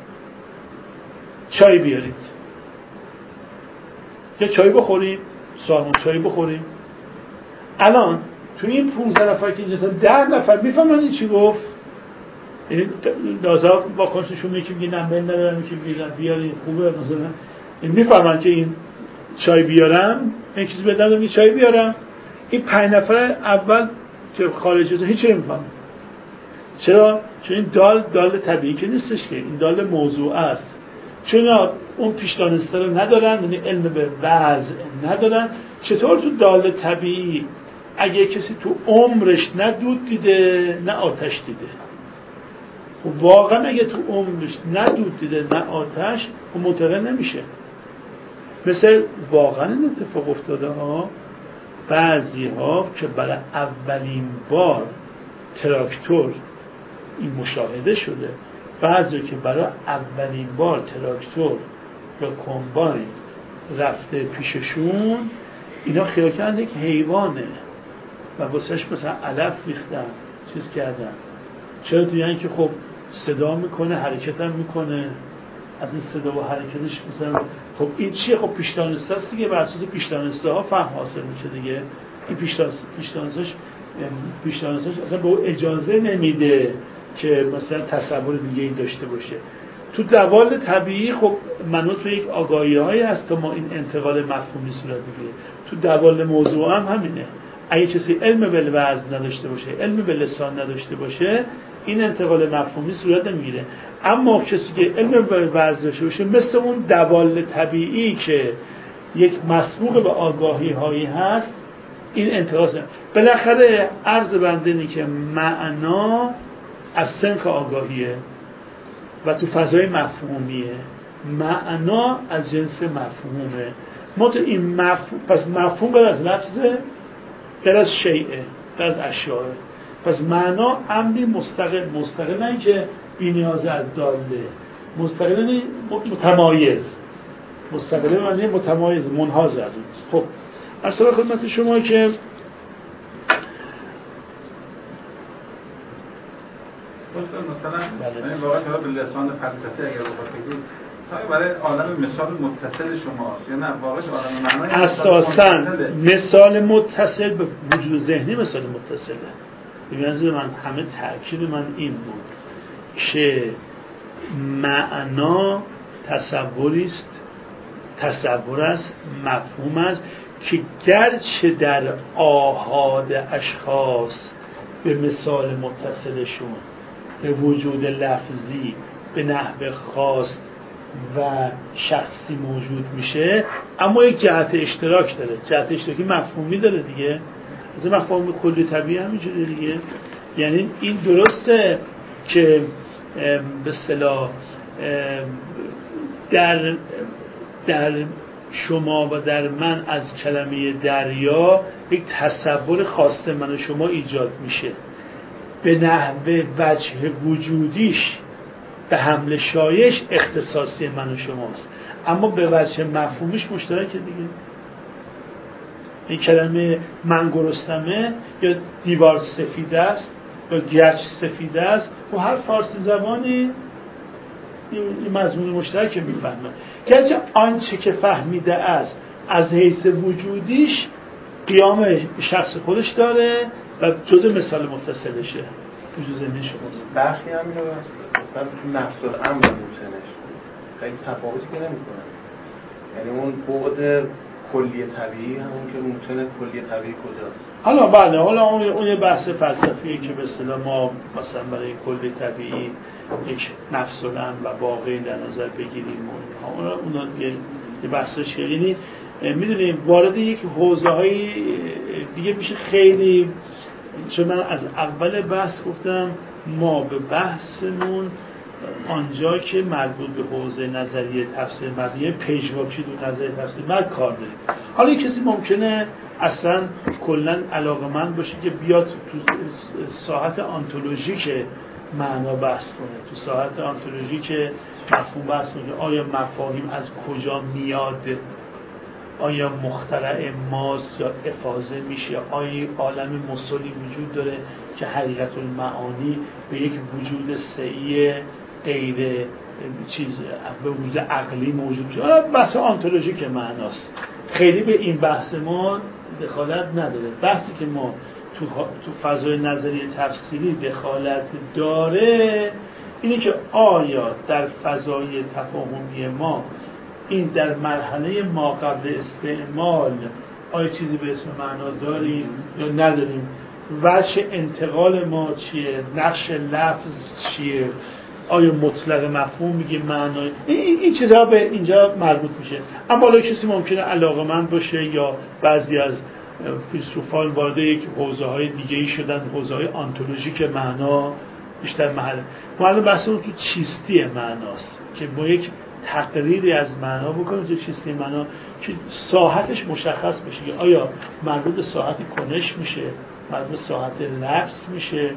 چای بیارید، یا چای بخوریم، سالمون چای بخوریم. الان تو این 15 نفر که نشستن 10 نفر میفهمن این چی گفت؟ این لازم با کنششون میگه میگه نه من ندارم، که میگه بیارید خوبه مثلا این میفهمن که این چای بیارم، این چیزی بدم میگه چای بیارم. این 5 نفر اول که خارج از هیچ نمیفهمن. چرا؟ چون این دال طبیعی که نیستش، که این دال موضوع است. چون اون پیش دانسته رو ندارن، یعنی علم به وضع ندارن. چطور تو دال طبیعی اگه کسی تو عمرش نه دود دیده نه آتش دیده، خب واقعا اگه تو عمرش نه دود دیده نه آتش خب منتقل نمیشه. مثل واقعا این اتفاق افتاده ها، بعضی ها که برای اولین بار تراکتور این مشاهده شده، بعضی که برای اولین بار تراکتور یا کمباین رفته پیششون، اینا خیال کردن یک حیوانه و واسهش مثلا علف ریختن چیز کردن. چرا؟ دیدن که خب صدا میکنه، حرکت هم میکنه، از این صدا و حرکتش مثلا خب این چیه؟ خب پیش‌دانسته است دیگه، بر اساس پیش‌دانسته ها فهم حاصل میشه دیگه. این پیش‌دانسته‌اش اصلا به او اجازه نمیده که مثلا تصور دیگه ای داشته باشه. تو دوال طبیعی خب منوط به یک آگاهی هایی هست تا ما این انتقال مفهومی صورت بگیره. تو دوال موضوع هم همینه. اگه کسی علم به وضع نداشته باشه، علم به لسان نداشته باشه، این انتقال مفهومی صورت نمیگیره. اما کسی که علم به وضع داشته باشه، مثل اون دوال طبیعی که یک مسبوق به آگاهی هایی هست، این انتقال بالاخره عرض بنده اینه که معنا از صنف آگاهیه و تو فضای مفهومیه. معنا از جنس مفهومه. ما تو این مفهوم، پس مفهوم غیر از لفظه، غیر از شیئه، غیر از اشیاء. پس معنا امری مستقل نه که بی نیاز از داله، مستقل نه متمایز، مستقل معنی متمایز، منحاز از اون. خب اصلا خدمت شما که مثلا این واقعا به لسان فلسفی اگر بخواد بگید برای عالم مثال متصل شماست یا نه واقعا عالم معنای اساساً مثال متصل به وجود ذهنی مثال متصله. ببینید من همه تاکید من این بود که معنا تصوری است، تصور است، مفهوم است که گرچه در آحاد اشخاص به مثال متصلشون، به وجود لفظی به نحو خاص و شخصی موجود میشه، اما یک جهت اشتراک داره. جهت اشتراکی مفهومی داره دیگه، از مفهوم کلی طبیعی همینجوره دیگه. یعنی این درسته که به اصطلاح در شما و در من از کلمه دریا یک تصور خاص من و شما ایجاد میشه، به نحو وجه وجودیش به حمل شایش اختصاصی من و شماست، اما به وجه مفهومیش مشترکه دیگه. این کلمه من گرسنمه یا دیوار سفید است یا گچ سفید است و هر فارسی زبانی این مضمون مشترک میفهمه. گرچه آنچه که فهمیده است از حیث وجودیش قیام شخص خودش داره و جزء مثال متصلشه، وجود ذهنی شماست. برخی هم اینو مثلا نفس الامر ممکنه خیلی تفاوتی که نمی‌کنه، یعنی اون بعد کلی طبیعی همون که ممکنه کلی طبیعی کجاست. حالا بله، حالا اون یه بحث فلسفیه که به اصطلاح ما مثلا برای کلی طبیعی یک نفس الامر و واقعی در نظر بگیریم، اونا یه بحثش، یعنی میدونیم وارد یک حوزه‌های دیگه میشه خیلی. چون من از اول بحث گفتم ما به بحثمون آنجا که مربوط به حوزه نظریه تفسیر مزیه پیشواکی دو نظریه تفسیر من کار داریم. حالا کسی ممکنه اصلا کلا علاقه‌مند باشه که بیاد تو ساحت آنتولوژیک معنا بحث کنه، تو ساحت آنتولوژیک مفهوم بحث کنه. آیا مفاهیم از کجا میاد؟ آیا مخترع ماست یا افاضه میشه؟ آیا عالم مسلی وجود داره که حقیقت المعانی به یک وجود سعی غیر چیز به وجود عقلی موجود میشه؟ حالا بحث آنتولوژیک معناست، خیلی به این بحث ما دخالت نداره. بحثی که ما تو فضای نظریه تفسیری دخالت داره اینه که آیا در فضای تفاهمی ما این در مرحله ما قبل استعمال آیا چیزی به اسم معنا داریم یا نداریم؟ وجه انتقال ما چیه؟ نقش لفظ چیه؟ آیا مطلق مفهوم میگه معنای این چیزها به اینجا مربوط میشه. اما حالا کسی ممکنه علاقه‌مند باشه یا بعضی از فیلسوفان وارد یک حوزه‌های دیگه‌ای شدن، حوزه‌های آنتولوژیک معنا بیشتر معنا بحثمون تو چیستی معناست که با یک تقریری از معنا بکنیم، چیستی معنا که ساحتش مشخص بشه که آیا مربوط به ساحت کنش میشه، مربوط به ساحت لفظ میشه،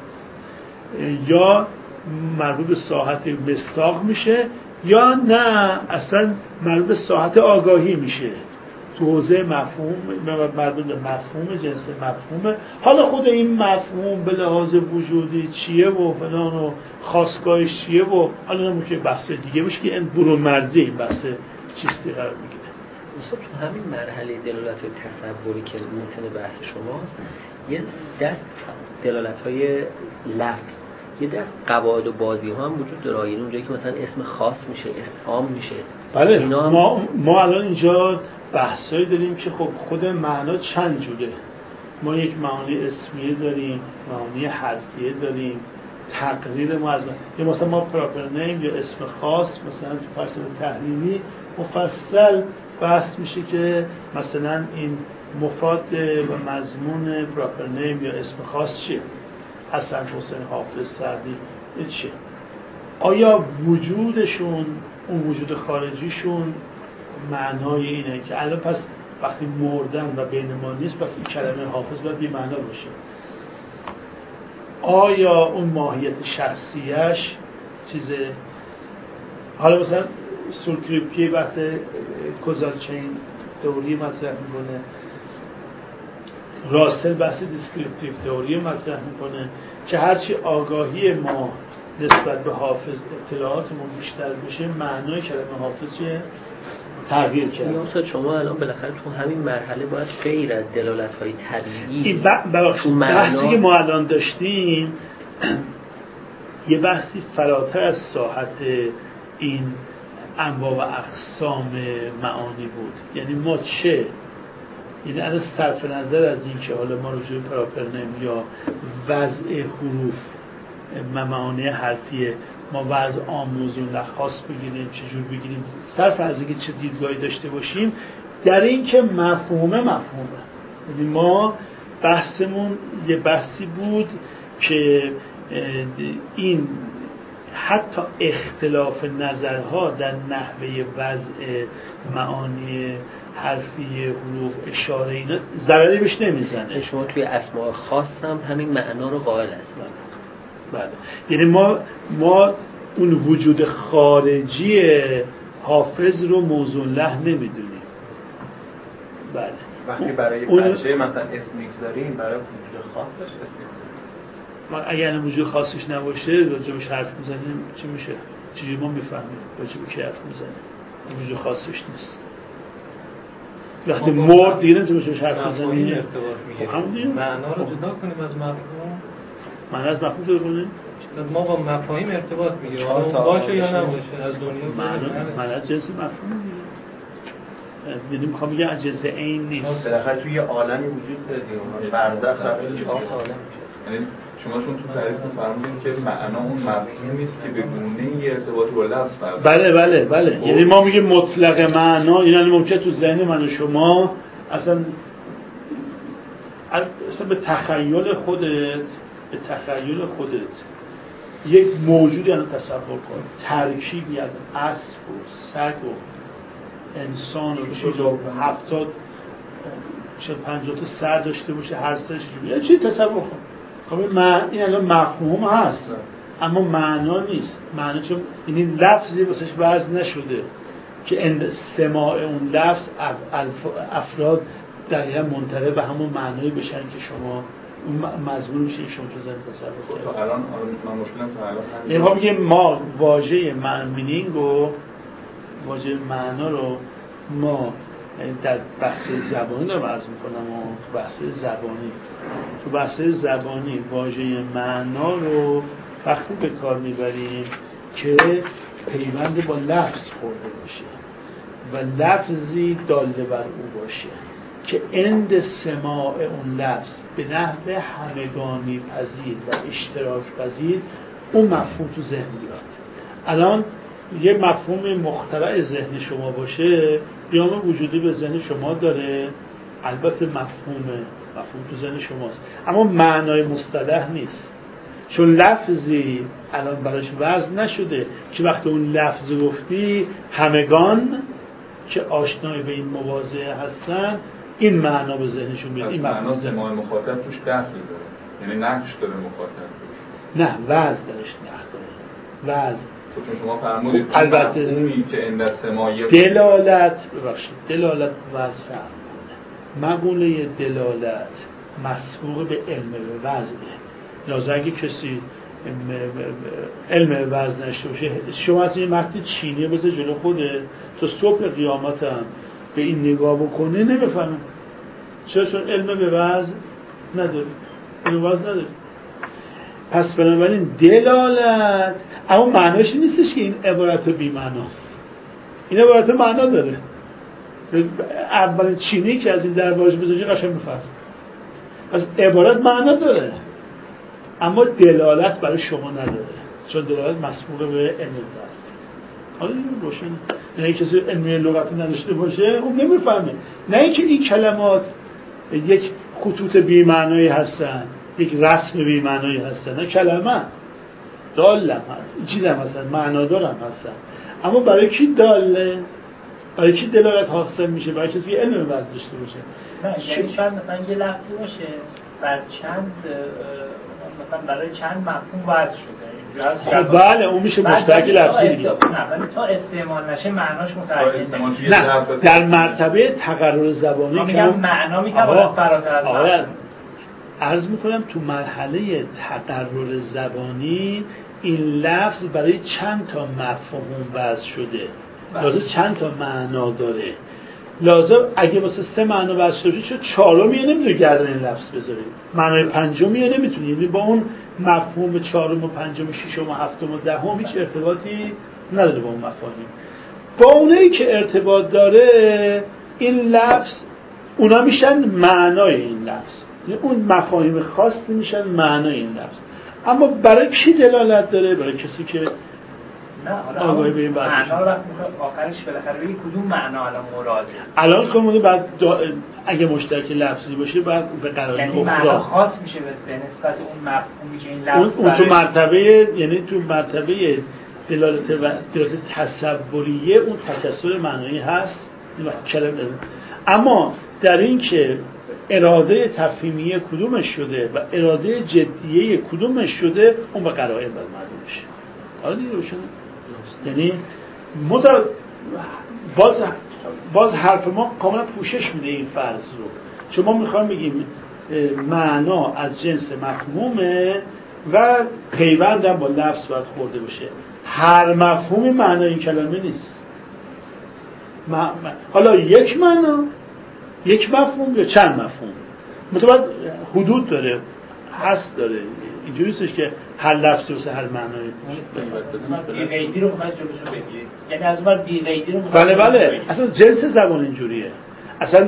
یا مربوط به ساحت مصداق میشه، یا نه اصلا مربوط به ساحت آگاهی میشه تو حوزه مفهوم، مربوط به مفهوم جنس مفهومه. حالا خود این مفهوم به لحاظ وجودی چیه و فلان و خاصگاهش چیه و حالا نمیشه بحث دیگه بشه که این برون مرزی این بحث چیستی قرار میگیره. مثلا تو همین مرحله دلالت های تصوری که ممکنه بحث شماست، یه دست دلالت های لفظ، یه دست قواعد و بازی ها هم وجود داره. یعنی اونجایی که مثلا اسم خاص میشه، اسم عام میشه. بله ما الان اینجا بحثایی داریم که خب خود معنا چند جوره. ما یک معانی اسمیه داریم، معانی حرفیه داریم، تقریر ما از یا مثلا ما پراپر نیم یا اسم خاص، مثلا تو فلسفه تحلیلی مفصل بحث میشه که مثلا این مفاد و مضمون پراپر نیم یا اسم خاص چیه، حسن، حسین، حافظ، سعدی چیه، آیا وجودشون اون وجود خارجیشون معنای اینه که الان پس وقتی مردن و بین ما نیست پس این کلمه حافظ باید بی معنا باشه. آیا اون ماهیت شخصیش چیزه؟ حالا مثلا سولکریپکی بحث کوزال چین تئوری مطرح میکنه، راسل بحث دیسکریپتیو تئوری مطرح میکنه که هرچی آگاهی ما نسبت به حافظ اطلاعاتمون بیشتر بشه معنای کلمه حافظ چیه؟ تغییر کرد. یا شما الان بالاخره تو همین مرحله باید غیر از دلالت‌های طبیعی این بحثی که ما الان داشتیم یه بحثی فراتر از ساحت این انواع و اقسام معانی بود. یعنی ما چه یعنی از صرف نظر از این که حالا ما رجوع پراپرنم یا وضع حروف معانی حرفیه ما وضع آموزون خاص بگیریم چجور بگیریم، صرف از اینکه چه دیدگاهی داشته باشیم در این که مفهومه. یعنی ما بحثمون یه بحثی بود که این حتی اختلاف نظرها در نحوه وضع معانی حرفی حروف اشاره اینا ضرری بهش نمیزنه. شما توی اسماء خاص هم همین معنا رو قائل هستید. بله. یعنی ما اون وجود خارجی حافظ رو موضوع له نمیدونیم. بله. وقتی برای پنچه مثلا اسم میگذاریم برای وجود خاصش اسم میگذاریم. اگر وجود خاصش نباشه راجبش حرف میزنیم چی میشه؟ چجوری ما میفهمیم راجب که حرف میزنیم؟ وجود خاصش نیست. وقتی مرد دیگه نمیشه حرف بزنیم. معنا رو جدا کنیم از مفهوم. معنا از مفهوم جدا کنیم؟ ما با مفاهیم ارتباط میگیریم. باشه یا نباشه از دنیا معنا جنس مفهوم میگیریم. یعنی میخوام بگم از جنس عین نیست. بالاخره توی عالمی وجود داره. برزخ رفت 4 تا عالم. یعنی شما چون تو تعریف فرمودین که معنا اون مفهومی است که به گونه‌ای ارتباطی با لفظ بله. یعنی ما میگیم مطلق معنا، یعنی ممکنه تو ذهن من و شما اصلا به تخیل خودت یک موجودی الان تصور کن، ترکیبی از اسب و سگ و انسان و چیز و 70 50 تا سر داشته باشه، هر سرش یه چی تصور کن. خب این الان مفهوم هست اما معنا نیست. معنا چون این لفظی واسش وضع نشده که سماع اون لفظ افراد دقیقا منتقل به همون معنایی بشن که شما اون مضمون میشه شما تو ذهن تصور کنید. تو الان من مشکلم تو الان یعنی ما میگیم ما واژه مینینگ و واژه معنا رو ما در بحث زبانی رو عرض میکنم و تو بحث زبانی واژه معنا رو وقتی به کار میبریم که پیوند با لفظ خورده باشه و لفظی داله بر او باشه که عند سماع اون لفظ به نحو همگانی پذیر و اشتراک پذیر اون مفهوم تو ذهن بیاد. الان یه مفهوم مخترع ذهن شما باشه قیام وجودی به ذهن شما داره، البته مفهوم تو ذهن شماست اما معنای مصطلح نیست، چون لفظی الان براش وزن نشده که وقتی اون لفظ گفتی همگان که آشنای به این مواضع هستن این معنا به ذهنشون میاد. این معنا سماع مخاطب توش دخلی داره، یعنی نقش داره مخاطب توش. نه وزن درش نقش داره. وزن چون شما فرمودید البته مفهومی که عند سماع دلالت وزن فرق کنه. مقوله دلالت مسبوق به علم به وزنه. لازم اگه کسی علم وزن نشته باشه، شما از این متن چینی بذار جلو خوده تا صبح قیامت هم به این نگاه بکنه نمیفهمه. چون علم به وزن نداری، علم وزن نداری. پس بنابراین دلالت اما معناش نیستش که این عبارت بی معناست. این عبارت معنا داره. اولین چینی که از این دربارش بذاری قشنگ میفهمه. پس عبارت معنا داره اما دلالت برای شما نداره، چون دلالت مسبوق به علم است. حالا این روشن نه کسی علمی لغت نداشته باشه اون نمیفهمه. نه اینکه این کلمات یک خطوط بی معنایی هستن، یک رسم بی معنایی هستن، نه کلمه دالم هست، این چیز هم هستن، معنادارم هستن، اما برای کی داله؟ برای کی دلالت حاصل میشه؟ برای کسی که علم وضع داشته باشه. نه یعنی شاید مثلا یه لفظی باشه بر چند مثلا برای چند مفهوم وضع شده. بله اون میشه مشترک لفظی دیگه. نه ولی تا استعمال نشه معناش متعین نه. در مرتبه تقرر زبانی که میگم معنا میتونه فراتر از معنا. عرض میکنم تو مرحله تقرر زبانی این لفظ برای چند تا مفهوم وضع شده، لازم چند تا معنا داره. لازم اگه واسه 3 معنا وضع شده شد 4می نمیتونی گردن این لفظ بذاری، معنای 5می نمیتونی، یعنی با اون مفهوم 4م و 5م و 6م و 7م و 10م هیچ ارتباطی نداره با اون مفاهیم. با اونایی که ارتباط داره این لفظ اونا میشن معنای این لفظ، اون مفاهیم خاصی میشن معنای این لفظ. اما برای کی دلالت داره؟ برای کسی که آگاهی به این بحث معنا وقت آخرش بالاخره بگی کدوم معنا الان مراده. الان کامونه بعد اگه مشترک لفظی باشه بعد به قرائن یعنی اخرى معنا خاص میشه به نسبت اون مفهومی که این لفظ اون تو مرتبه، یعنی تو مرتبه دلالت تصوریه اون تکثر معنایی هست وقتی کلمه. اما در این که اراده تفهیمیه کدومش شده و اراده جدیه کدومش شده، اون به قرائن باید معلوم بشه. حالا دیگه روشن. یعنی باز حرف ما کاملا پوشش میده این فرض رو. چون ما میخوایم بگیم معنا از جنس مفهومه و پیوندم با لفظ باید خورده بشه. هر مفهومی معنای این کلمه نیست. حالا یک معنا، یک مفهوم یا چند مفهوم، متوجه حدود داره، هست داره. اینجوری نیستش که هر لفظی واسه هر معنایی. بی قیدی رو میخواید جلوشو بگیرید، یعنی از اون بی قیدی رو بله اصلا جنس زبان اینجوریه. اصلا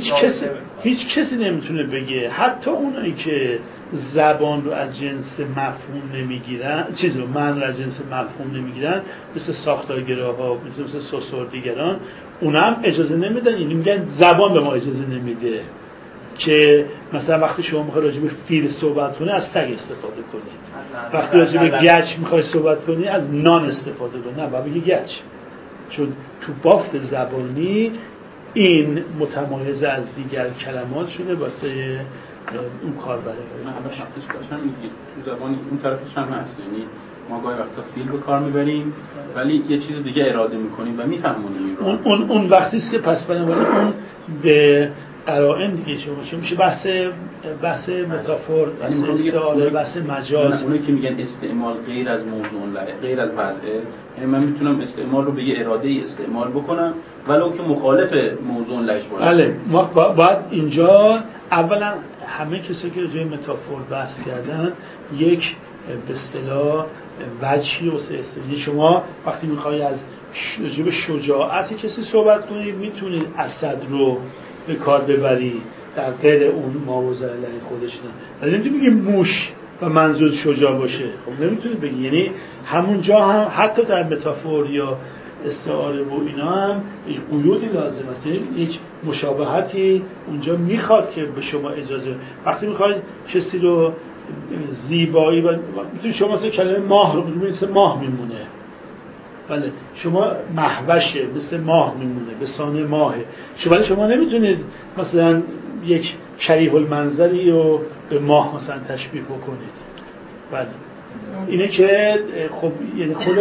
هیچ کسی نمیتونه بگه، حتی اونایی که زبان رو از جنس مفهوم نمیگیرن، چیز رو معنی رو از جنس مفهوم نمیگیرن، مثل ساختارگراها، مثل سوسوردیگران، اونا هم اجازه نمیدن. یعنی میگن زبان به ما اجازه نمیده که مثلا وقتی شما میخوای راجع به فیل صحبت کنی از سگ استفاده کنید، وقتی راجع به گچ میخوای صحبت کنی از نان استفاده کنی. نه، باید بگی گچ، چون تو بافت زبانی این متمایز از دیگر کلمات شده واسه اون کاربره. همش هم میگی تو زبان اون طرفش هم هست. یعنی ما گاهی وقتا فیل به کار میبریم ولی یه چیز دیگه اراده میکنیم و میفهمونیم اون وقتی است که پس بنابراین اون به قرائن دیگه میشه بحث متافور، بحث استعاره، بحث مجاز. اونایی که میگن استعمال غیر از موضوع غیر از وضعه، یعنی من میتونم استعمال رو به یه اراده استعمال بکنم ولو که مخالف موضوع لش باشه. بله، ما باید اینجا اولا همه کسایی که راجع به متافور بحث کردن یک به اصطلاح وجهی واسه استفاده. شما وقتی میخوای از راجع به شجاعت کسی صحبت کنید میتونید اسد رو به کار ببری در غیر اون ماوزه علیه خودش، ولی نمیتونی بگی موش و منظور شجاع باشه. خب نمیتونید بگی. یعنی همونجا هم حتی در متافور یا استعاره و اینا هم قیودی لازم است. یک مشابهتی اونجا میخواد که به شما اجازه. وقتی میخواید کسی رو زیبایی و میتونید شما مثل کلمه ماه رو بگید مثل ماه میمونه. بله، شما محوشه مثل ماه میمونه، به سان ماهه. ولی شما نمیتونید مثلا یک کریه المنظری رو به ماه مثلا تشبیه بکنید. بله، اینه که خب یعنی خود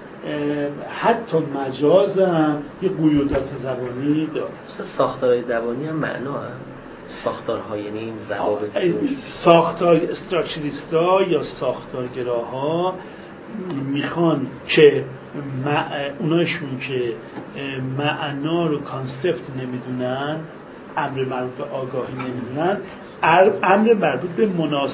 حتی مجاز هم یه قیودات زبانی داره. ساختارهای زبانی هم معنا هم ساختارها، یعنی ضوابط ساختار استراکچریستا یا ساختارگراها میخوان که اونایشون که معنا رو کانسپت نمیدونن، امر مربوط به آگاهی نمیدونن، امر مربوط به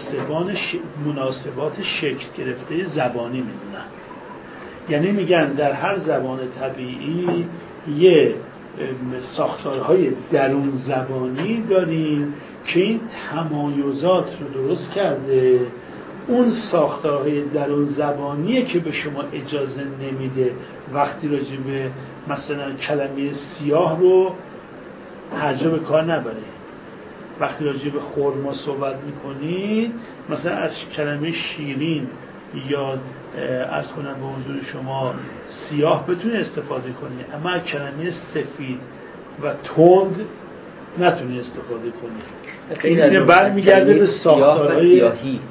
مناسبات شکل گرفته زبانی میدونن. یعنی میگن در هر زبان طبیعی یه ساختارهای درون زبانی داریم که این تمایزات رو درست کرده. اون ساختارهای درون زبانیه که به شما اجازه نمیده وقتی راجع به مثلا کلمه سیاه رو هر جا به کار نبرید. وقتی راجع به خرما صحبت میکنید مثلا از کلمه شیرین یا از کنم به حضور شما سیاه بتونی استفاده کنی، اما از کلمه سفید و تند نتونی استفاده کنی. این برمیگرده به ساختارهای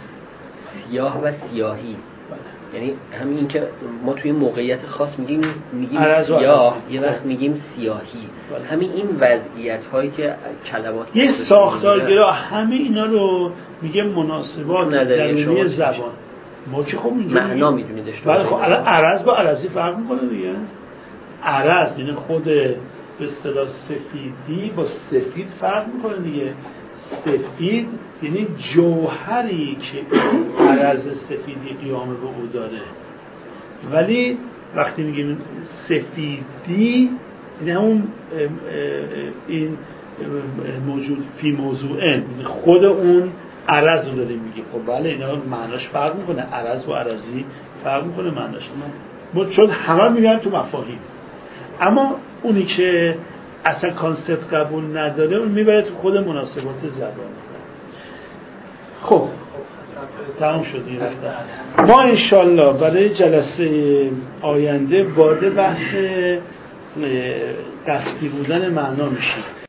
سیاه و سیاهی. یعنی همین این که ما توی موقعیت خاص میگیم سیاه، یه وقت میگیم سیاهی. همین این وضعیت هایی که کلمات یه ساختارگرا همه اینا رو میگه مناسبات درونی زبان. ما که خب اینجا معنا میدونید اشتباه. خب عرض با عرضی فرق میکنه دیگه. عرض یعنی خود به اصطلاح سفیدی با سفید فرق میکنه دیگه. سفید یعنی جوهری که عرض سفیدی قیام به او داره. ولی وقتی میگیم سفیدی یعنی همون این موجود فی موضوعن، خود اون عرض رو داریم میگه. خب بله اینا معناش فرق میکنه، عرض و عرضی فرق میکنه معناش، چون همه میگن تو مفاهیم. اما اونی که اصلا کانسپت قبول نداره اون میبره تو خود مناسبات زبان. خب تمام شد این رفتن. ما انشالله برای جلسه آینده وارد بحث قصدی بودن معنا میشیم.